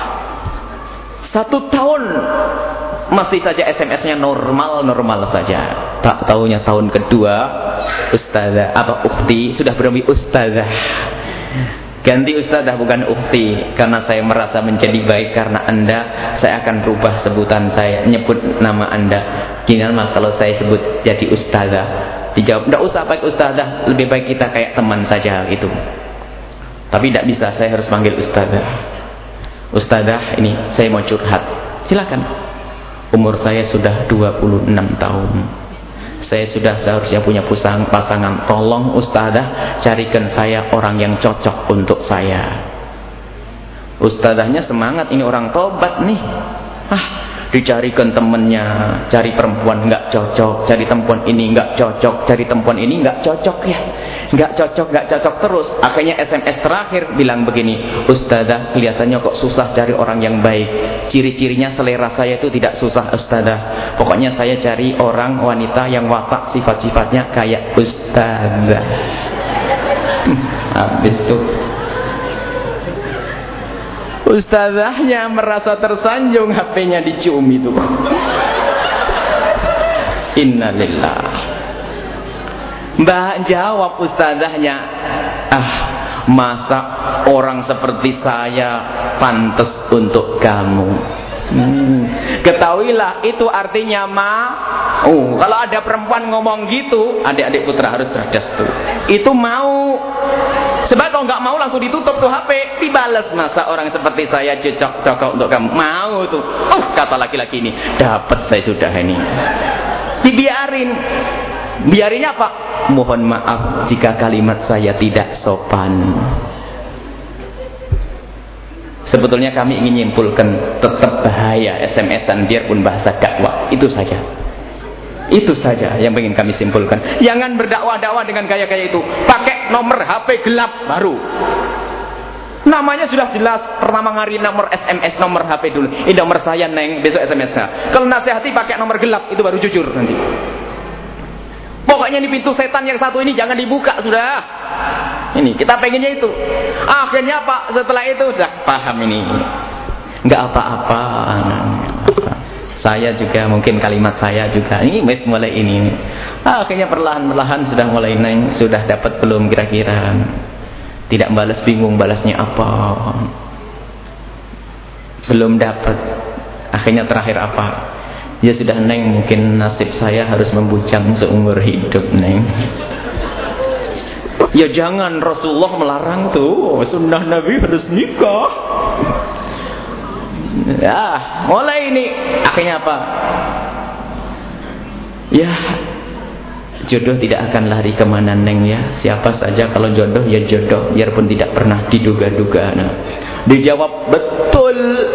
Satu tahun masih saja S M S-nya normal-normal saja. Tak tahunya tahun kedua, ustazah apa ukhti sudah berani ustazah. Ganti ustazah bukan ukhti, karena saya merasa menjadi baik karena Anda, saya akan rubah sebutan saya, nyebut nama Anda. Gimana kalau saya sebut jadi ustazah? Dijawab, tidak usah pakai ustazah, lebih baik kita kayak teman saja itu. Tapi tidak bisa, saya harus panggil ustazah. Ustazah, ini saya mau curhat. Silakan. Umur saya sudah dua puluh enam tahun. Saya sudah seharusnya punya pusang, pasangan. Tolong ustazah carikan saya orang yang cocok untuk saya. Ustazahnya semangat, ini orang tobat nih. Ah, dicarikan temennya, cari perempuan nggak cocok, cari perempuan ini nggak cocok, cari perempuan ini nggak cocok ya, nggak cocok, nggak cocok terus. Akhirnya S M S terakhir bilang begini, ustazah kelihatannya kok susah cari orang yang baik. Ciri-cirinya selera saya itu tidak susah ustazah. Pokoknya saya cari orang wanita yang watak sifat-sifatnya kayak ustazah. Habis tuh. Ustazahnya merasa tersanjung, H P-nya dicium itu. Innalillah. Mbak jawab ustazahnya, ah, masa orang seperti saya pantas untuk kamu? Hmm. Ketahuilah itu artinya ma. Oh, kalau ada perempuan ngomong gitu, adik-adik putra harus cerdas tuh. Itu mau. Sebab kalau nggak mau langsung ditutup tuh H P, dibalas, masa orang seperti saya cocok cocok untuk kamu? Mau tuh. Oh, kata laki-laki ini, dapat saya sudah ini. Dibiarin. Biarinnya apa? Mohon maaf jika kalimat saya tidak sopan. Sebetulnya kami ingin menyimpulkan tetap bahaya S M S-an biarpun bahasa dakwah. Itu saja. Itu saja yang ingin kami simpulkan. Jangan berdakwah-dakwah dengan gaya-gaya itu. Pakai nomor H P gelap baru. Namanya sudah jelas. Pertama hari nomor S M S, nomor H P dulu. Ini nomor saya neng, besok S M S-nya. Kalau nasihati pakai nomor gelap, itu baru jujur nanti. Pokoknya ini pintu setan yang satu ini jangan dibuka sudah. Ini kita pengennya itu. Akhirnya Pak setelah itu sudah paham ini. Enggak apa-apa. Saya juga mungkin kalimat saya juga ini mulai ini. Akhirnya perlahan-perlahan sudah mulai naik, sudah dapat belum kira-kira. Tidak balas, bingung balasnya apa. Belum dapat. Akhirnya terakhir apa? Ya sudah neng, mungkin nasib saya harus membujang seumur hidup neng. Ya jangan, Rasulullah melarang tuh, sunnah Nabi harus nikah. Ya, mulai ini akhirnya apa? Ya, jodoh tidak akan lari kemana neng ya. Siapa saja kalau jodoh ya jodoh, biarpun tidak pernah diduga-duga. Nah, dijawab betul.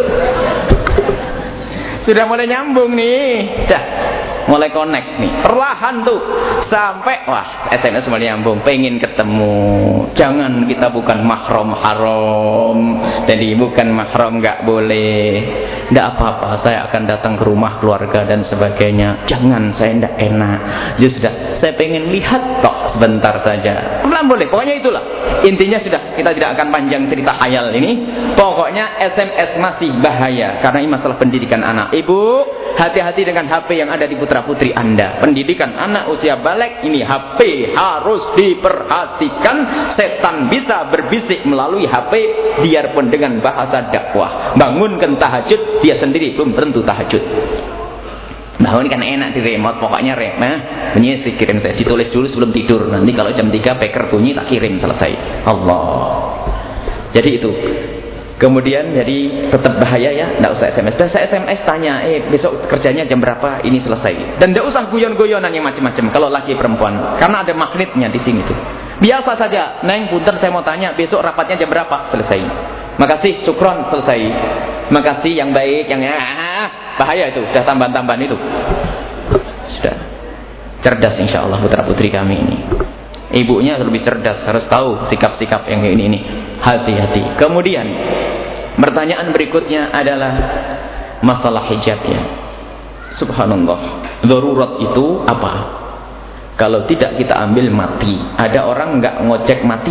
Sudah mulai nyambung nih. Dah, mulai connect nih. Perlahan tuh sampai wah, S M S mulai nyambung. Pengen ketemu. Jangan, kita bukan mahram haram. Jadi bukan mahram enggak boleh. Enggak apa-apa, saya akan datang ke rumah keluarga dan sebagainya. Jangan, saya enggak enak. Ya sudah, saya pengen lihat tok sebentar saja. Pelan boleh, pokoknya itulah. Intinya sudah, kita tidak akan panjang cerita khayal ini. Pokoknya S M S masih bahaya karena ini masalah pendidikan anak. Ibu, hati-hati dengan H P yang ada di putra-putri Anda. Pendidikan anak usia balik ini H P harus diperhatikan. Setan bisa berbisik melalui H P biarpun dengan bahasa dakwah. Bangunkan tahajud, dia sendiri belum tentu tahajud. Bangun kan enak di remote, pokoknya remote nah, bunyi kirim saya, ditulis dulu sebelum tidur. Nanti kalau jam tiga peker bunyi tak kirim, selesai. Allah. Jadi itu. Kemudian jadi tetap bahaya ya, enggak usah S M S. Dan saya S M S tanya, eh besok kerjanya jam berapa, ini selesai. Dan enggak usah guyon-guyonan yang macam-macam kalau laki perempuan, karena ada magnetnya di sini tuh. Biasa saja, Neng punten saya mau tanya, besok rapatnya jam berapa, selesai. Makasih, syukron, selesai. Makasih yang baik, yang ah, bahaya itu, sudah tambahan-tambahan itu. Sudah. Cerdas insyaallah putra-putri kami ini. Ibunya lebih cerdas, harus tahu sikap-sikap yang ini ini. Hati-hati. Kemudian pertanyaan berikutnya adalah masalah hijabnya. Subhanallah. Darurat itu apa? Kalau tidak kita ambil mati. Ada orang enggak ngojek mati?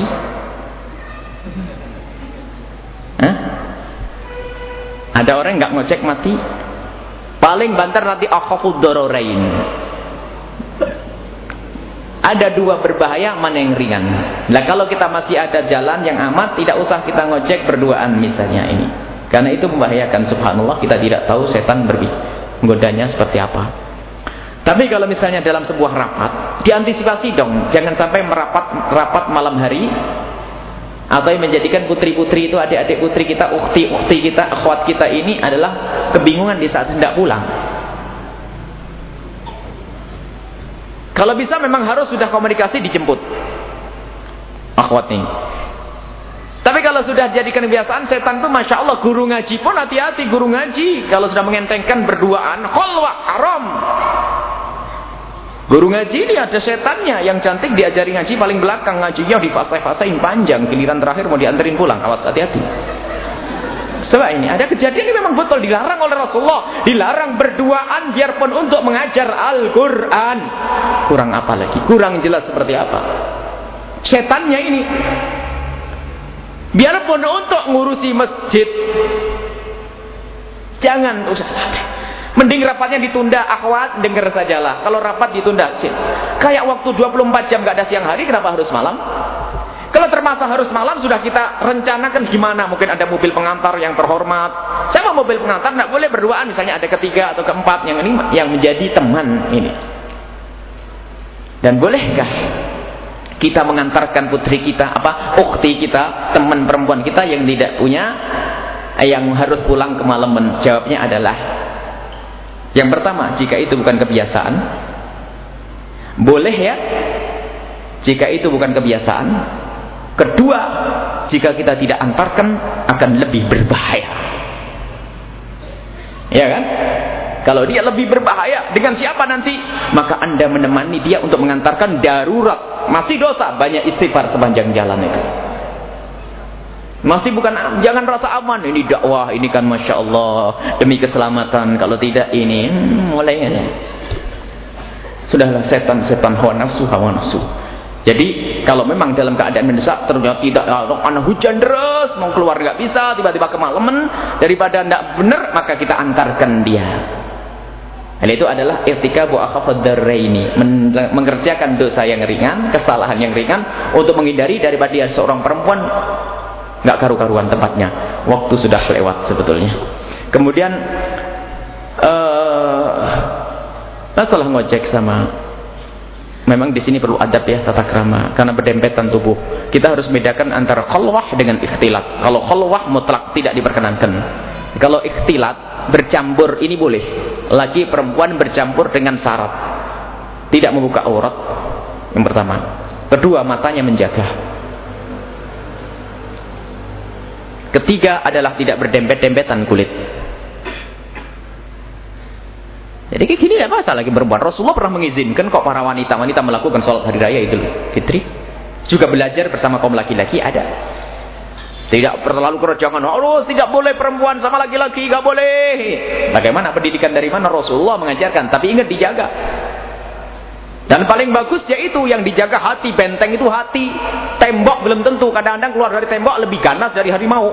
Hah? Ada orang enggak ngojek mati? Paling banter nanti akhafud dararain. Ada dua berbahaya, mana yang ringan. Nah kalau kita masih ada jalan yang amat, tidak usah kita ngojek berduaan misalnya ini. Karena itu membahayakan, subhanallah, kita tidak tahu setan menggodanya seperti apa. Tapi kalau misalnya dalam sebuah rapat, diantisipasi dong. Jangan sampai merapat rapat malam hari. Atau yang menjadikan putri-putri itu, adik-adik putri kita, ukhti-ukhti kita, akhwat kita ini adalah kebingungan di saat hendak pulang. Kalau bisa memang harus sudah komunikasi dijemput akhwat ini. Tapi kalau sudah jadikan kebiasaan, setan itu masya Allah, guru ngaji pun hati-hati. Guru ngaji kalau sudah mengentengkan berduaan, kholwah haram. Guru ngaji ini ada setannya yang cantik diajari ngaji paling belakang, ngajinya difasih-fasihin panjang, giliran terakhir mau dianterin pulang. Awas, hati-hati. Sebab ini ada kejadian ini memang betul dilarang oleh Rasulullah, dilarang berduaan biarpun untuk mengajar Al-Quran. Kurang apa lagi? Kurang jelas seperti apa? Setannya ini, biarpun untuk ngurusi masjid, jangan usah. Mending rapatnya ditunda, akhwat, dengar sajalah. Kalau rapat ditunda, kayak waktu dua puluh empat jam gak ada siang hari, kenapa harus malam? Kalau termasuk harus malam, sudah kita rencanakan gimana? Mungkin ada mobil pengantar yang terhormat. Saya mau mobil pengantar, tidak boleh berduaan. Misalnya ada ketiga atau keempat yang ini yang menjadi teman ini. Dan bolehkah kita mengantarkan putri kita, apa, ukhti kita, teman perempuan kita yang tidak punya, yang harus pulang kemalaman? Jawabnya adalah, yang pertama, jika itu bukan kebiasaan, boleh ya. Jika itu bukan kebiasaan. Kedua, jika kita tidak antarkan akan lebih berbahaya. Ya kan? Kalau dia lebih berbahaya, dengan siapa nanti? Maka Anda menemani dia untuk mengantarkan darurat. Masih dosa, banyak istighfar sepanjang jalan itu. Masih bukan, jangan rasa aman. Ini dakwah, ini kan Masya Allah, demi keselamatan. Kalau tidak ini, hmm, mulai aja. Sudahlah, setan-setan hawa nafsu, hawa nafsu. Jadi kalau memang dalam keadaan mendesak, ternyata tidak, karena hujan deras, mau keluar nggak bisa, tiba-tiba kemalaman, daripada tidak benar, maka kita antarkan dia. Hal itu adalah irtikabu akhafad dararaini, mengerjakan dosa yang ringan, kesalahan yang ringan, untuk menghindari daripada dia seorang perempuan nggak karu-karuan tempatnya. Waktu sudah lewat sebetulnya. Kemudian uh, masalah ngojek sama memang di sini perlu adab ya, tata krama, karena berdempetan tubuh. Kita harus bedakan antara khalwah dengan ikhtilat. Kalau khalwah mutlak tidak diperkenankan. Kalau ikhtilat bercampur ini boleh. Laki perempuan bercampur dengan syarat tidak membuka aurat. Yang pertama. Kedua, matanya menjaga. Ketiga adalah tidak berdempet-dempetan kulit. Jadi kayak gini tidak masalah lagi berbuat. Rasulullah pernah mengizinkan kok para wanita-wanita melakukan sholat hari raya Idul Fitri. Juga belajar bersama kaum laki-laki ada. Tidak terlalu kerocongan. Oh, tidak boleh perempuan sama laki-laki, tidak boleh. Bagaimana pendidikan dari mana Rasulullah mengajarkan? Tapi ingat dijaga. Dan paling bagus yaitu yang dijaga hati. Benteng itu hati. Tembok belum tentu. Kadang-kadang keluar dari tembok lebih ganas dari harimau.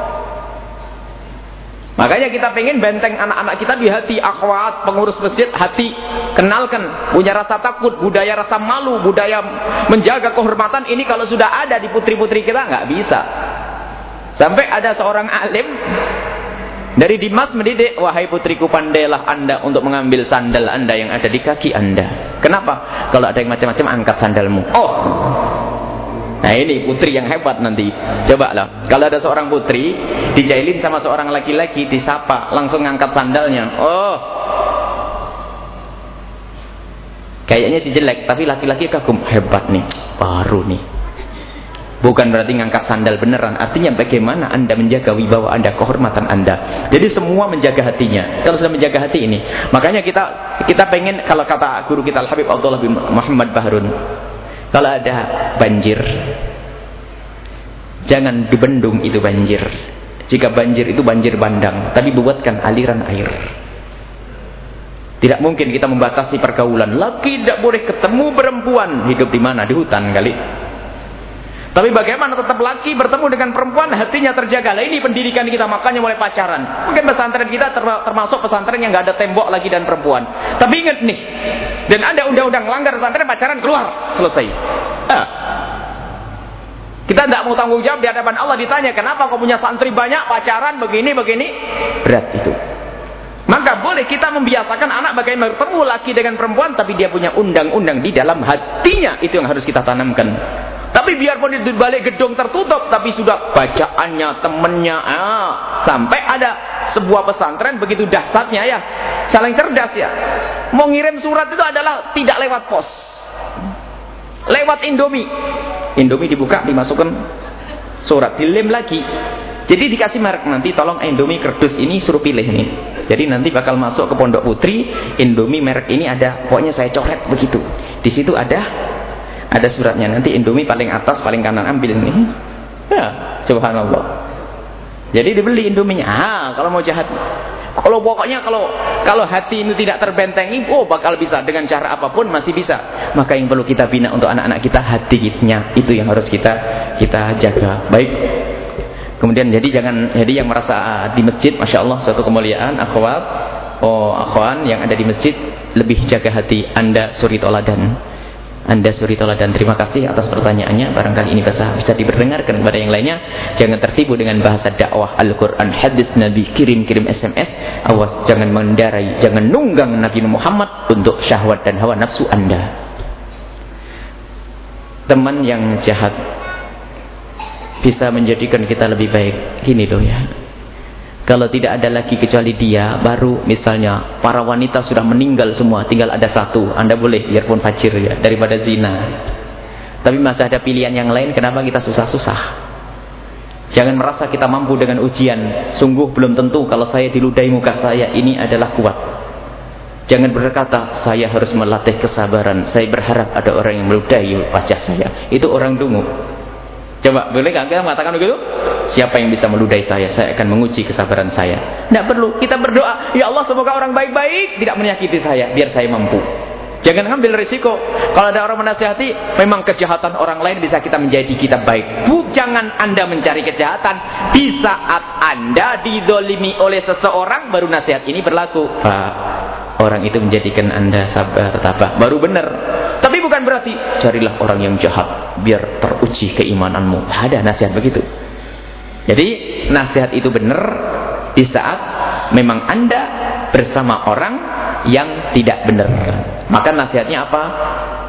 Makanya kita pengen benteng anak-anak kita di hati. Akhwat, pengurus masjid, hati. Kenalkan, punya rasa takut, budaya rasa malu, budaya menjaga kehormatan. Ini kalau sudah ada di putri-putri kita, nggak bisa. Sampai ada seorang alim dari Dimas mendidik, wahai putriku, pandailah anda untuk mengambil sandal anda yang ada di kaki anda. Kenapa? Kalau ada yang macam-macam, angkat sandalmu. Oh, nah ini putri yang hebat nanti. Coba lah, kalau ada seorang putri dijailin sama seorang laki-laki, disapa, langsung ngangkat sandalnya. Oh, kayaknya si jelek, tapi laki-laki kagum, hebat nih, baru nih. Bukan berarti ngangkat sandal beneran. Artinya bagaimana anda menjaga wibawa anda, kehormatan anda. Jadi semua menjaga hatinya. Kalau sudah menjaga hati ini, makanya kita kita pengen, kalau kata guru kita Al-Habib Abdullah bin Muhammad Bahrun, kalau ada banjir, jangan dibendung itu banjir. Jika banjir itu banjir bandang, tapi buatkan aliran air. Tidak mungkin kita membatasi pergaulan. Laki tidak boleh ketemu perempuan. Hidup di mana? Di hutan kali. Tapi bagaimana tetap laki bertemu dengan perempuan, hatinya terjaga. Lah ini pendidikan kita, makanya mulai pacaran. Mungkin pesantren kita termasuk pesantren yang nggak ada tembok lagi dan perempuan. Tapi ingat nih, dan ada undang-undang langgar pesantren, pacaran keluar, selesai. Ah. Kita tidak mau tanggung jawab di hadapan Allah, ditanya kenapa kau punya santri banyak, pacaran begini begini, berat itu. Maka boleh kita membiasakan anak bagaimana bertemu laki dengan perempuan, tapi dia punya undang-undang di dalam hatinya, itu yang harus kita tanamkan. Tapi biarpun di balik gedung tertutup, tapi sudah bacaannya, temennya, ah, sampai ada sebuah pesantren begitu dahsyatnya ya, saling cerdas ya. Mau ngirim surat itu adalah tidak lewat pos, lewat Indomie. Indomie dibuka, dimasukkan surat, dilem lagi. Jadi dikasih merek, nanti tolong Indomie kerdus ini suruh pilih nih. Jadi nanti bakal masuk ke Pondok Putri, Indomie merek ini ada, pokoknya saya coret begitu. Di situ ada ada suratnya, nanti Indomie paling atas, paling kanan, ambil nih. Ya, subhanallah. Jadi dibeli Indominya. Ah, kalau mau jahat. Kalau pokoknya kalau kalau hati ini tidak terbentengi, oh bakal bisa dengan cara apapun masih bisa. Maka yang perlu kita bina untuk anak-anak kita hatinya, itu yang harus kita kita jaga. Baik. Kemudian jadi jangan jadi yang merasa di masjid, masya Allah suatu kemuliaan, akhwat, oh akhwan yang ada di masjid, lebih jaga hati anda, suri toladan. Anda suri toladan. Terima kasih atas pertanyaannya. Barangkali ini bisa, bisa diperdengarkan kepada yang lainnya. Jangan tertipu dengan bahasa dakwah Al-Quran, hadis Nabi, kirim-kirim S M S. Awas, jangan mengendarai, jangan nunggang Nabi Muhammad untuk syahwat dan hawa nafsu anda. Teman yang jahat bisa menjadikan kita lebih baik. Gini loh ya, kalau tidak ada lagi kecuali dia, baru misalnya para wanita sudah meninggal semua, tinggal ada satu, anda boleh biarpun fajir ya, daripada zina. Tapi masih ada pilihan yang lain, kenapa kita susah-susah? Jangan merasa kita mampu dengan ujian. Sungguh belum tentu kalau saya diludahi muka saya ini adalah kuat. Jangan berkata saya harus melatih kesabaran, saya berharap ada orang yang meludahi wajah saya. Itu orang dungu. Coba, boleh nggak kita mengatakan begitu? Siapa yang bisa meludahi saya, saya akan menguji kesabaran saya. Tidak perlu, kita berdoa, ya Allah semoga orang baik-baik tidak menyakiti saya, biar saya mampu. Jangan ambil risiko. Kalau ada orang menasihati, memang kejahatan orang lain bisa kita menjadi kita baik. Bu, jangan anda mencari kejahatan. Di saat anda didolimi oleh seseorang, baru nasihat ini berlaku. Pak, orang itu menjadikan anda sabar, tabah, baru benar. Tapi bukan berarti carilah orang yang jahat biar teruji keimananmu. Ada nasihat begitu. Jadi nasihat itu benar di saat memang anda bersama orang yang tidak benar. Maka nasihatnya apa?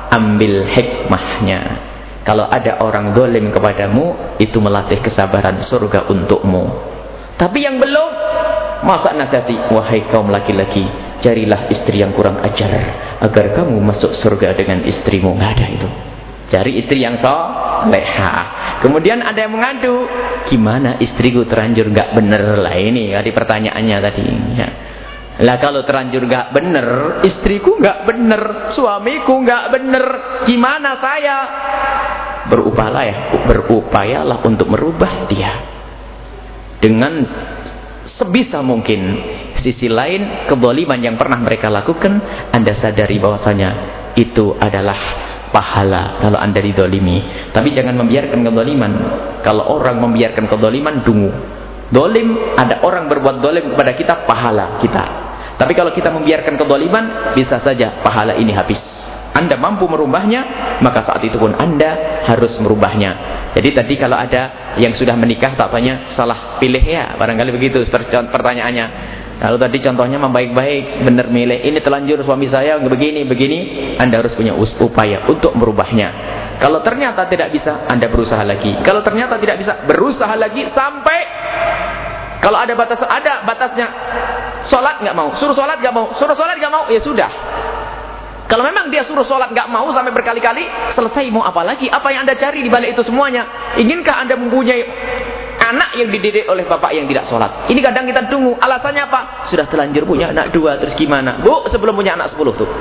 ambil hikmahnya. Kalau ada orang zalim kepadamu, itu melatih kesabaran, surga untukmu. Tapi yang belum, masa nasihati, wahai kaum laki-laki, carilah istri yang kurang ajar agar kamu masuk surga dengan istrimu. Nggak ada itu. Cari istri yang soleha. Kemudian ada yang mengadu, gimana istriku terlanjur nggak bener lah, ini tadi pertanyaannya tadi. Ya. Lah kalau terlanjur nggak bener, istriku nggak bener, suamiku nggak bener, gimana saya? Berupayalah ya, berupayalah untuk merubah dia dengan sebisa mungkin. Sisi lain, kezaliman yang pernah mereka lakukan, Anda sadari bahwasanya itu adalah pahala kalau Anda didolimi. Tapi jangan membiarkan kezaliman. Kalau orang membiarkan kezaliman, dungu. Dolim, ada orang berbuat dolim kepada kita, pahala kita. Tapi kalau kita membiarkan kezaliman, bisa saja pahala ini habis. Anda mampu merubahnya, maka saat itu pun Anda harus merubahnya. Jadi tadi kalau ada yang sudah menikah, tak tanya salah pilih ya, barangkali begitu pertanyaannya. Kalau tadi contohnya membaik-baik, benar milih, ini telanjur suami saya begini begini, Anda harus punya upaya untuk merubahnya. Kalau ternyata tidak bisa, Anda berusaha lagi. Kalau ternyata tidak bisa, berusaha lagi sampai kalau ada batas, ada batasnya. Sholat nggak mau, suruh sholat nggak mau, suruh sholat nggak mau, ya sudah. Kalau memang dia suruh sholat nggak mau sampai berkali-kali, selesai, mau apa lagi? Apa yang Anda cari di balik itu semuanya? Inginkah Anda mempunyai anak yang dididik oleh bapak yang tidak sholat? Ini kadang kita tunggu. Alasannya apa? Sudah telanjur punya anak dua, terus gimana? Bu, sebelum punya anak sepuluh tuh.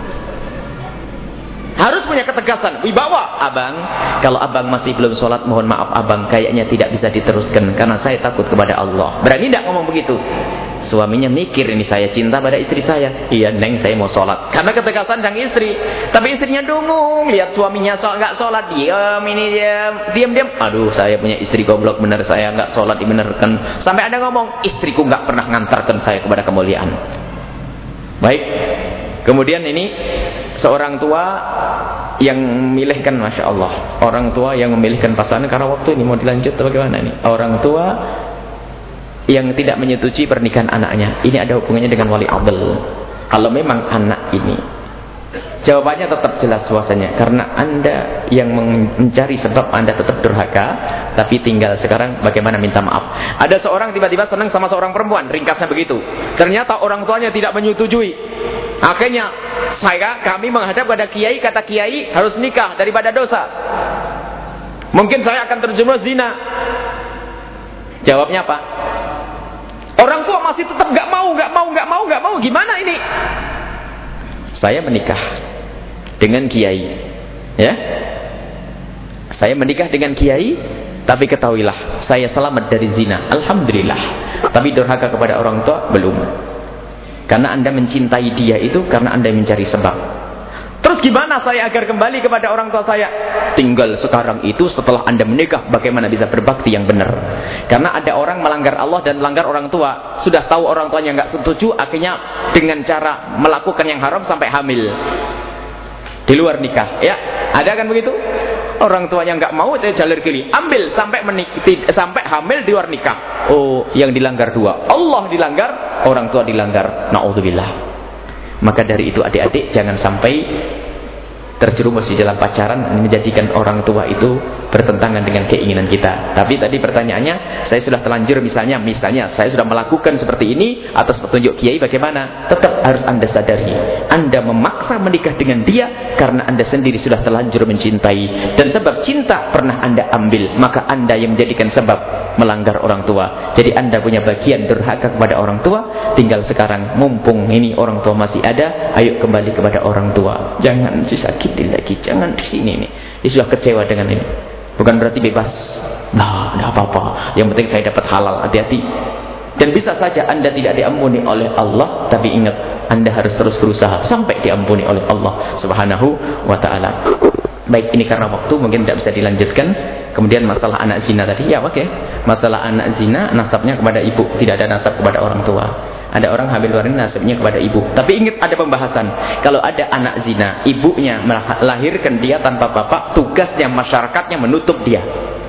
Harus punya ketegasan, wibawa. Abang, kalau abang masih belum sholat, mohon maaf abang, kayaknya tidak bisa diteruskan karena saya takut kepada Allah. Berani tidak ngomong begitu? Suaminya mikir, ini saya cinta pada istri saya. Iya neng, saya mau sholat. Karena ketegasan sang istri. Tapi istrinya dungung, lihat suaminya sholat, nggak sholat, diam ini diam, diam diam. Aduh, saya punya istri goblok bener, saya nggak sholat dibenerkan. Sampai ada ngomong, istriku nggak pernah ngantarkan saya kepada kemuliaan. Baik. Kemudian ini seorang tua yang memilihkan, masya Allah, orang tua yang memilihkan pasangan karena waktu ini mau dilanjut atau bagaimana nih? Orang tua yang tidak menyetujui pernikahan anaknya, ini ada hubungannya dengan wali adl. Kalau memang anak ini, jawabannya tetap jelas suasananya, karena Anda yang mencari sebab Anda tetap durhaka, tapi tinggal sekarang bagaimana minta maaf. Ada seorang tiba-tiba senang sama seorang perempuan, ringkasnya begitu. Ternyata orang tuanya tidak menyetujui. Akhirnya saya kami menghadap pada kiai, kata kiai harus nikah daripada dosa. Mungkin saya akan terjerumus zina. Jawabnya apa? Orang tua masih tetap nggak mau, nggak mau, nggak mau, nggak mau. Gimana ini? Saya menikah dengan kiai, ya. Saya menikah dengan kiai, tapi ketahuilah saya selamat dari zina. Alhamdulillah. Tapi durhaka kepada orang tua belum. Karena Anda mencintai dia itu karena Anda mencari sebab. Terus gimana saya agar kembali kepada orang tua saya? Tinggal sekarang itu setelah Anda menikah, bagaimana bisa berbakti yang benar. Karena ada orang melanggar Allah dan melanggar orang tua. Sudah tahu orang tuanya nggak setuju, akhirnya dengan cara melakukan yang haram sampai hamil. Di luar nikah, ya. Ada kan begitu? Orang tuanya nggak mau, itu jalur kiri. Ambil sampai menik, sampai hamil di luar nikah. Oh, yang dilanggar dua. Allah dilanggar, orang tua dilanggar. Na'udzubillah. Maka dari itu adik-adik jangan sampai terjerumus di dalam pacaran menjadikan orang tua itu bertentangan dengan keinginan kita. Tapi tadi pertanyaannya, saya sudah telanjur misalnya, misalnya saya sudah melakukan seperti ini atas petunjuk kiai, bagaimana? Tetap harus Anda sadari, Anda memaksa menikah dengan dia karena Anda sendiri sudah terlanjur mencintai, dan sebab cinta pernah Anda ambil, maka Anda yang menjadikan sebab melanggar orang tua. Jadi Anda punya bagian durhaka kepada orang tua. Tinggal sekarang mumpung ini orang tua masih ada, ayo kembali kepada orang tua. Jangan disakitin lagi, jangan di sini nih. Dia sudah kecewa dengan ini. Bukan berarti bebas. Nah, tidak apa-apa. Yang penting saya dapat halal. Hati-hati. Dan bisa saja Anda tidak diampuni oleh Allah, tapi ingat, Anda harus terus berusaha sampai diampuni oleh Allah Subhanahu wa taala. Baik, ini karena waktu mungkin tidak bisa dilanjutkan. Kemudian masalah anak zina tadi, ya oke. Okay. Masalah anak zina, nasabnya kepada ibu, tidak ada nasab kepada orang tua. Ada orang hamil luar ini nasabnya kepada ibu. Tapi ingat ada pembahasan. Kalau ada anak zina, ibunya melahirkan dia tanpa bapak, tugasnya masyarakatnya menutup dia.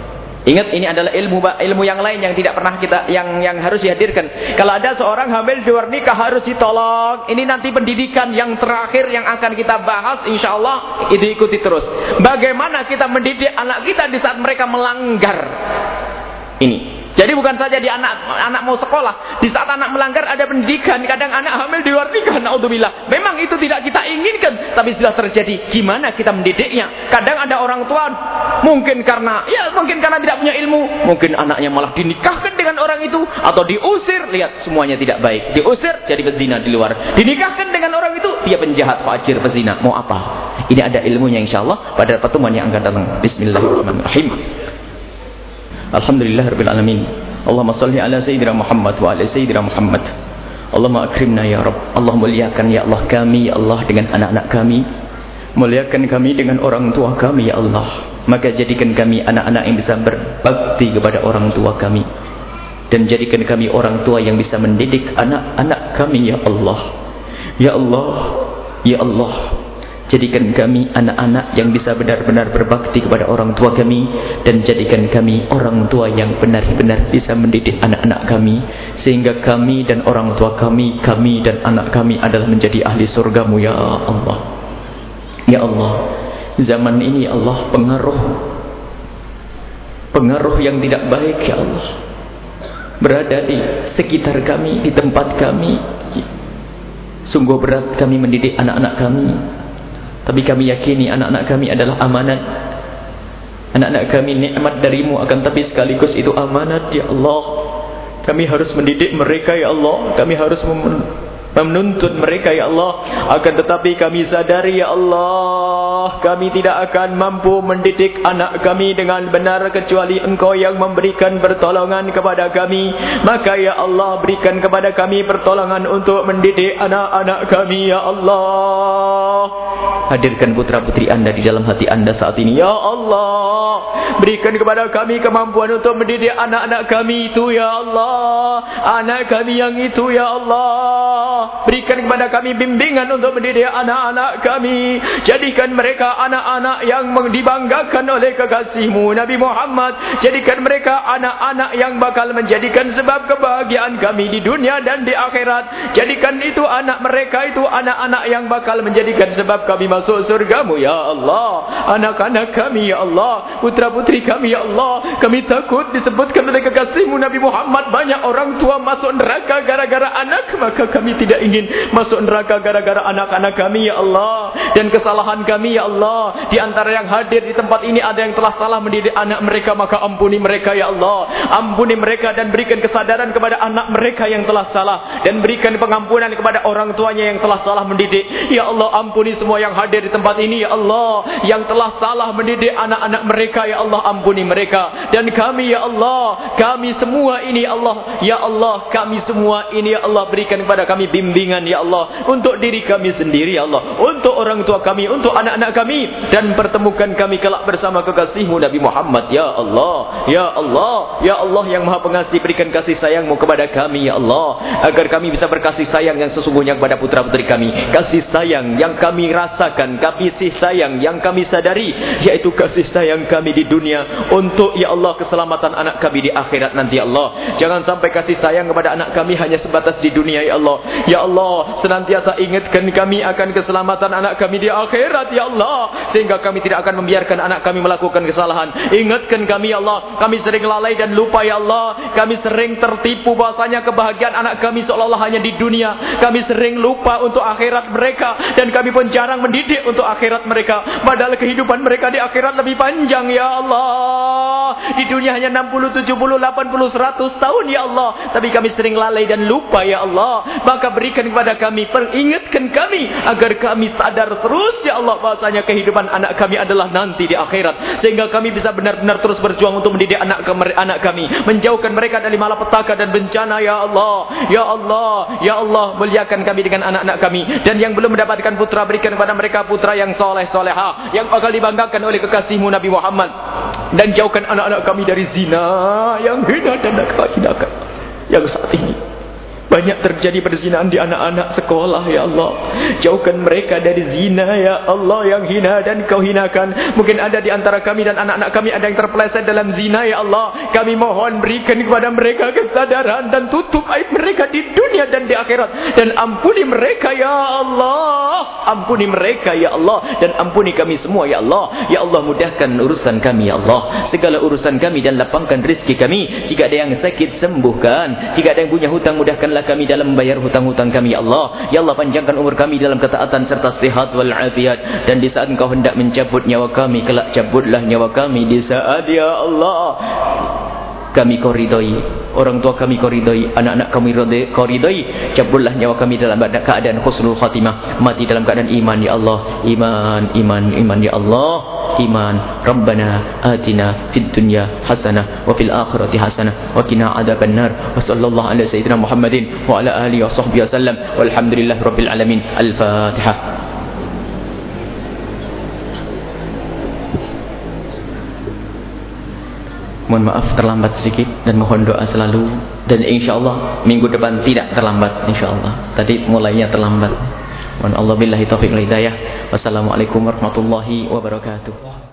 Ingat, ini adalah ilmu ilmu yang lain yang tidak pernah kita yang yang harus dihadirkan. Kalau ada seorang hamil di luar nikah harus ditolong. Ini nanti pendidikan yang terakhir yang akan kita bahas, insyaallah. Itu ikuti terus. Bagaimana kita mendidik anak kita di saat mereka melanggar ini. Jadi bukan saja di anak anak mau sekolah, di saat anak melanggar ada pendidikan. Kadang anak hamil di luar nikah, naudzubillah. Memang itu tidak kita inginkan, tapi sudah terjadi. Gimana kita mendidiknya? Kadang ada orang tua mungkin karena ya mungkin karena tidak punya ilmu, mungkin anaknya malah dinikahkan dengan orang itu atau diusir. Lihat, semuanya tidak baik. Diusir jadi pezina di luar. Dinikahkan dengan orang itu, dia penjahat, fajir, pezina. Mau apa? Ini ada ilmunya insyaallah pada pertemuan yang akan datang. Bismillahirrahmanirrahim. Alhamdulillah Rabbil Alamin. Allahumma salli ala Sayyidina Muhammad wa ala Sayyidina Muhammad. Allahumma akrimna ya Rabb. Allah muliakan ya Allah kami, ya Allah, dengan anak-anak kami. Muliakan kami dengan orang tua kami, ya Allah. Maka jadikan kami anak-anak yang bisa berbakti kepada orang tua kami. Dan jadikan kami orang tua yang bisa mendidik anak-anak kami, ya Allah. Ya Allah, ya Allah. Jadikan kami anak-anak yang bisa benar-benar berbakti kepada orang tua kami. Dan jadikan kami orang tua yang benar-benar bisa mendidik anak-anak kami. Sehingga kami dan orang tua kami, kami dan anak kami adalah menjadi ahli surgamu, ya Allah. Ya Allah, zaman ini Allah pengaruh Pengaruh yang tidak baik, ya Allah, berada di sekitar kami, di tempat kami. Sungguh berat kami mendidik anak-anak kami. Tapi kami yakini anak-anak kami adalah amanat. Anak-anak kami nikmat darimu, akan tapi sekaligus itu amanat, ya Allah. Kami harus mendidik mereka, ya Allah. Kami harus menuntut mereka, ya Allah. Akan tetapi kami sadari, ya Allah, kami tidak akan mampu mendidik anak kami dengan benar kecuali Engkau yang memberikan pertolongan kepada kami. Maka ya Allah, berikan kepada kami pertolongan untuk mendidik anak-anak kami, ya Allah. Hadirkan putra-putri Anda di dalam hati Anda saat ini, ya Allah. Berikan kepada kami kemampuan untuk mendidik anak-anak kami itu, ya Allah. Anak kami yang itu, ya Allah. Berikan kepada kami bimbingan untuk mendidik anak-anak kami. Jadikan mereka anak-anak yang dibanggakan oleh kekasihmu Nabi Muhammad. Jadikan mereka anak-anak yang bakal menjadikan sebab kebahagiaan kami di dunia dan di akhirat. Jadikan itu anak mereka itu anak-anak yang bakal menjadikan sebab kami masuk surgamu, ya Allah. Anak-anak kami, ya Allah, putra-putri kami, ya Allah. Kami takut disebutkan oleh kekasihmu Nabi Muhammad banyak orang tua masuk neraka gara-gara anak. Maka kami tidak ingin masuk neraka gara-gara anak-anak kami, ya Allah. Dan kesalahan kami, ya Allah. Di antara yang hadir di tempat ini ada yang telah salah mendidik anak mereka, maka ampuni mereka, ya Allah. Ampuni mereka dan berikan kesadaran kepada anak mereka yang telah salah. Dan berikan pengampunan kepada orang tuanya yang telah salah mendidik. Ya Allah, ampuni semua yang hadir di tempat ini, ya Allah, yang telah salah mendidik anak-anak mereka, ya Allah, ampuni mereka. Dan kami, ya Allah, kami semua ini, ya Allah, ya Allah, kami semua ini, ya Allah, berikan kepada kami bimbingan, ya Allah, untuk diri kami sendiri, ya Allah, untuk orang tua kami, untuk anak-anak kami, dan pertemukan kami kelak bersama kekasihmu Nabi Muhammad, ya Allah. Ya Allah, ya Allah yang Maha Pengasih, berikan kasih sayangmu kepada kami, ya Allah, agar kami bisa berkasih sayang yang sesungguhnya kepada putra-putri kami. Kasih sayang yang kami rasakan, kasih sayang yang kami sadari, yaitu kasih sayang kami di dunia untuk, ya Allah, keselamatan anak kami di akhirat nanti, ya Allah. Jangan sampai kasih sayang kepada anak kami hanya sebatas di dunia, ya Allah. Ya Allah, senantiasa ingatkan kami akan keselamatan anak kami di akhirat, ya Allah, sehingga kami tidak akan membiarkan anak kami melakukan kesalahan. Ingatkan kami, ya Allah. Kami sering lalai dan lupa, ya Allah. Kami sering tertipu bahasanya kebahagiaan anak kami seolah-olah hanya di dunia. Kami sering lupa untuk akhirat mereka, dan kami pun jarang mendidik untuk akhirat mereka, padahal kehidupan mereka di akhirat lebih panjang, ya Allah. Di dunia hanya enam puluh, tujuh puluh, delapan puluh, seratus tahun, ya Allah. Tapi kami sering lalai dan lupa, ya Allah. Maka berikan kepada kami, peringatkan kami agar kami sadar terus, ya Allah, bahasanya kehidupan anak kami adalah nanti di akhirat, sehingga kami bisa benar-benar terus berjuang untuk mendidik anak anak kami, menjauhkan mereka dari malapetaka dan bencana, ya Allah. Ya Allah, ya Allah, muliakan kami dengan anak-anak kami. Dan yang belum mendapatkan putra, berikan kepada mereka putra yang soleh soleha, yang bakal dibanggakan oleh kekasihmu Nabi Muhammad. Dan jauhkan anak-anak kami dari zina yang hina dan kehinakan yang saat ini Banyak terjadi perzinahan di anak-anak sekolah, ya Allah. Jauhkan mereka dari zina, ya Allah, yang hina dan kau hinakan. Mungkin ada di antara kami dan anak-anak kami ada yang terpeleset dalam zina, ya Allah. Kami mohon berikan kepada mereka kesadaran dan tutup aib mereka di dunia dan di akhirat. Dan ampuni mereka, ya Allah. Ampuni mereka, ya Allah. Dan ampuni kami semua, ya Allah. Ya Allah, mudahkan urusan kami, ya Allah. Segala urusan kami dan lapangkan rezeki kami. Jika ada yang sakit, sembuhkan. Jika ada yang punya hutang, mudahkanlah kami dalam membayar hutang-hutang kami, ya Allah. Ya Allah, panjangkan umur kami dalam ketaatan serta sihat wal afiat. Dan di saat Engkau hendak mencabut nyawa kami, kelak cabutlah nyawa kami di saat, ya Allah, kami kau ridhoi, orang tua kami kau ridhoi, anak-anak kami kau ridhoi. Cabutlah nyawa kami dalam keadaan husnul khatimah, mati dalam keadaan iman, ya Allah. Iman, iman, iman, ya Allah. Iman. Rabbana atina fid dunya hasanah wa fil akhirati hasanah wa qina adzabannar. Wa sallallahu ala sayyidina Muhammadin wa ala alihi wa sahbihi wasallam. Walhamdulillahi rabbil alamin. Al-Fatihah. Mohon maaf terlambat sedikit dan mohon doa selalu. Dan insyaAllah minggu depan tidak terlambat, insyaAllah. Tadi mulainya terlambat. Mohon Allah billahi taufiq wal hidayah. Wassalamualaikum warahmatullahi wabarakatuh.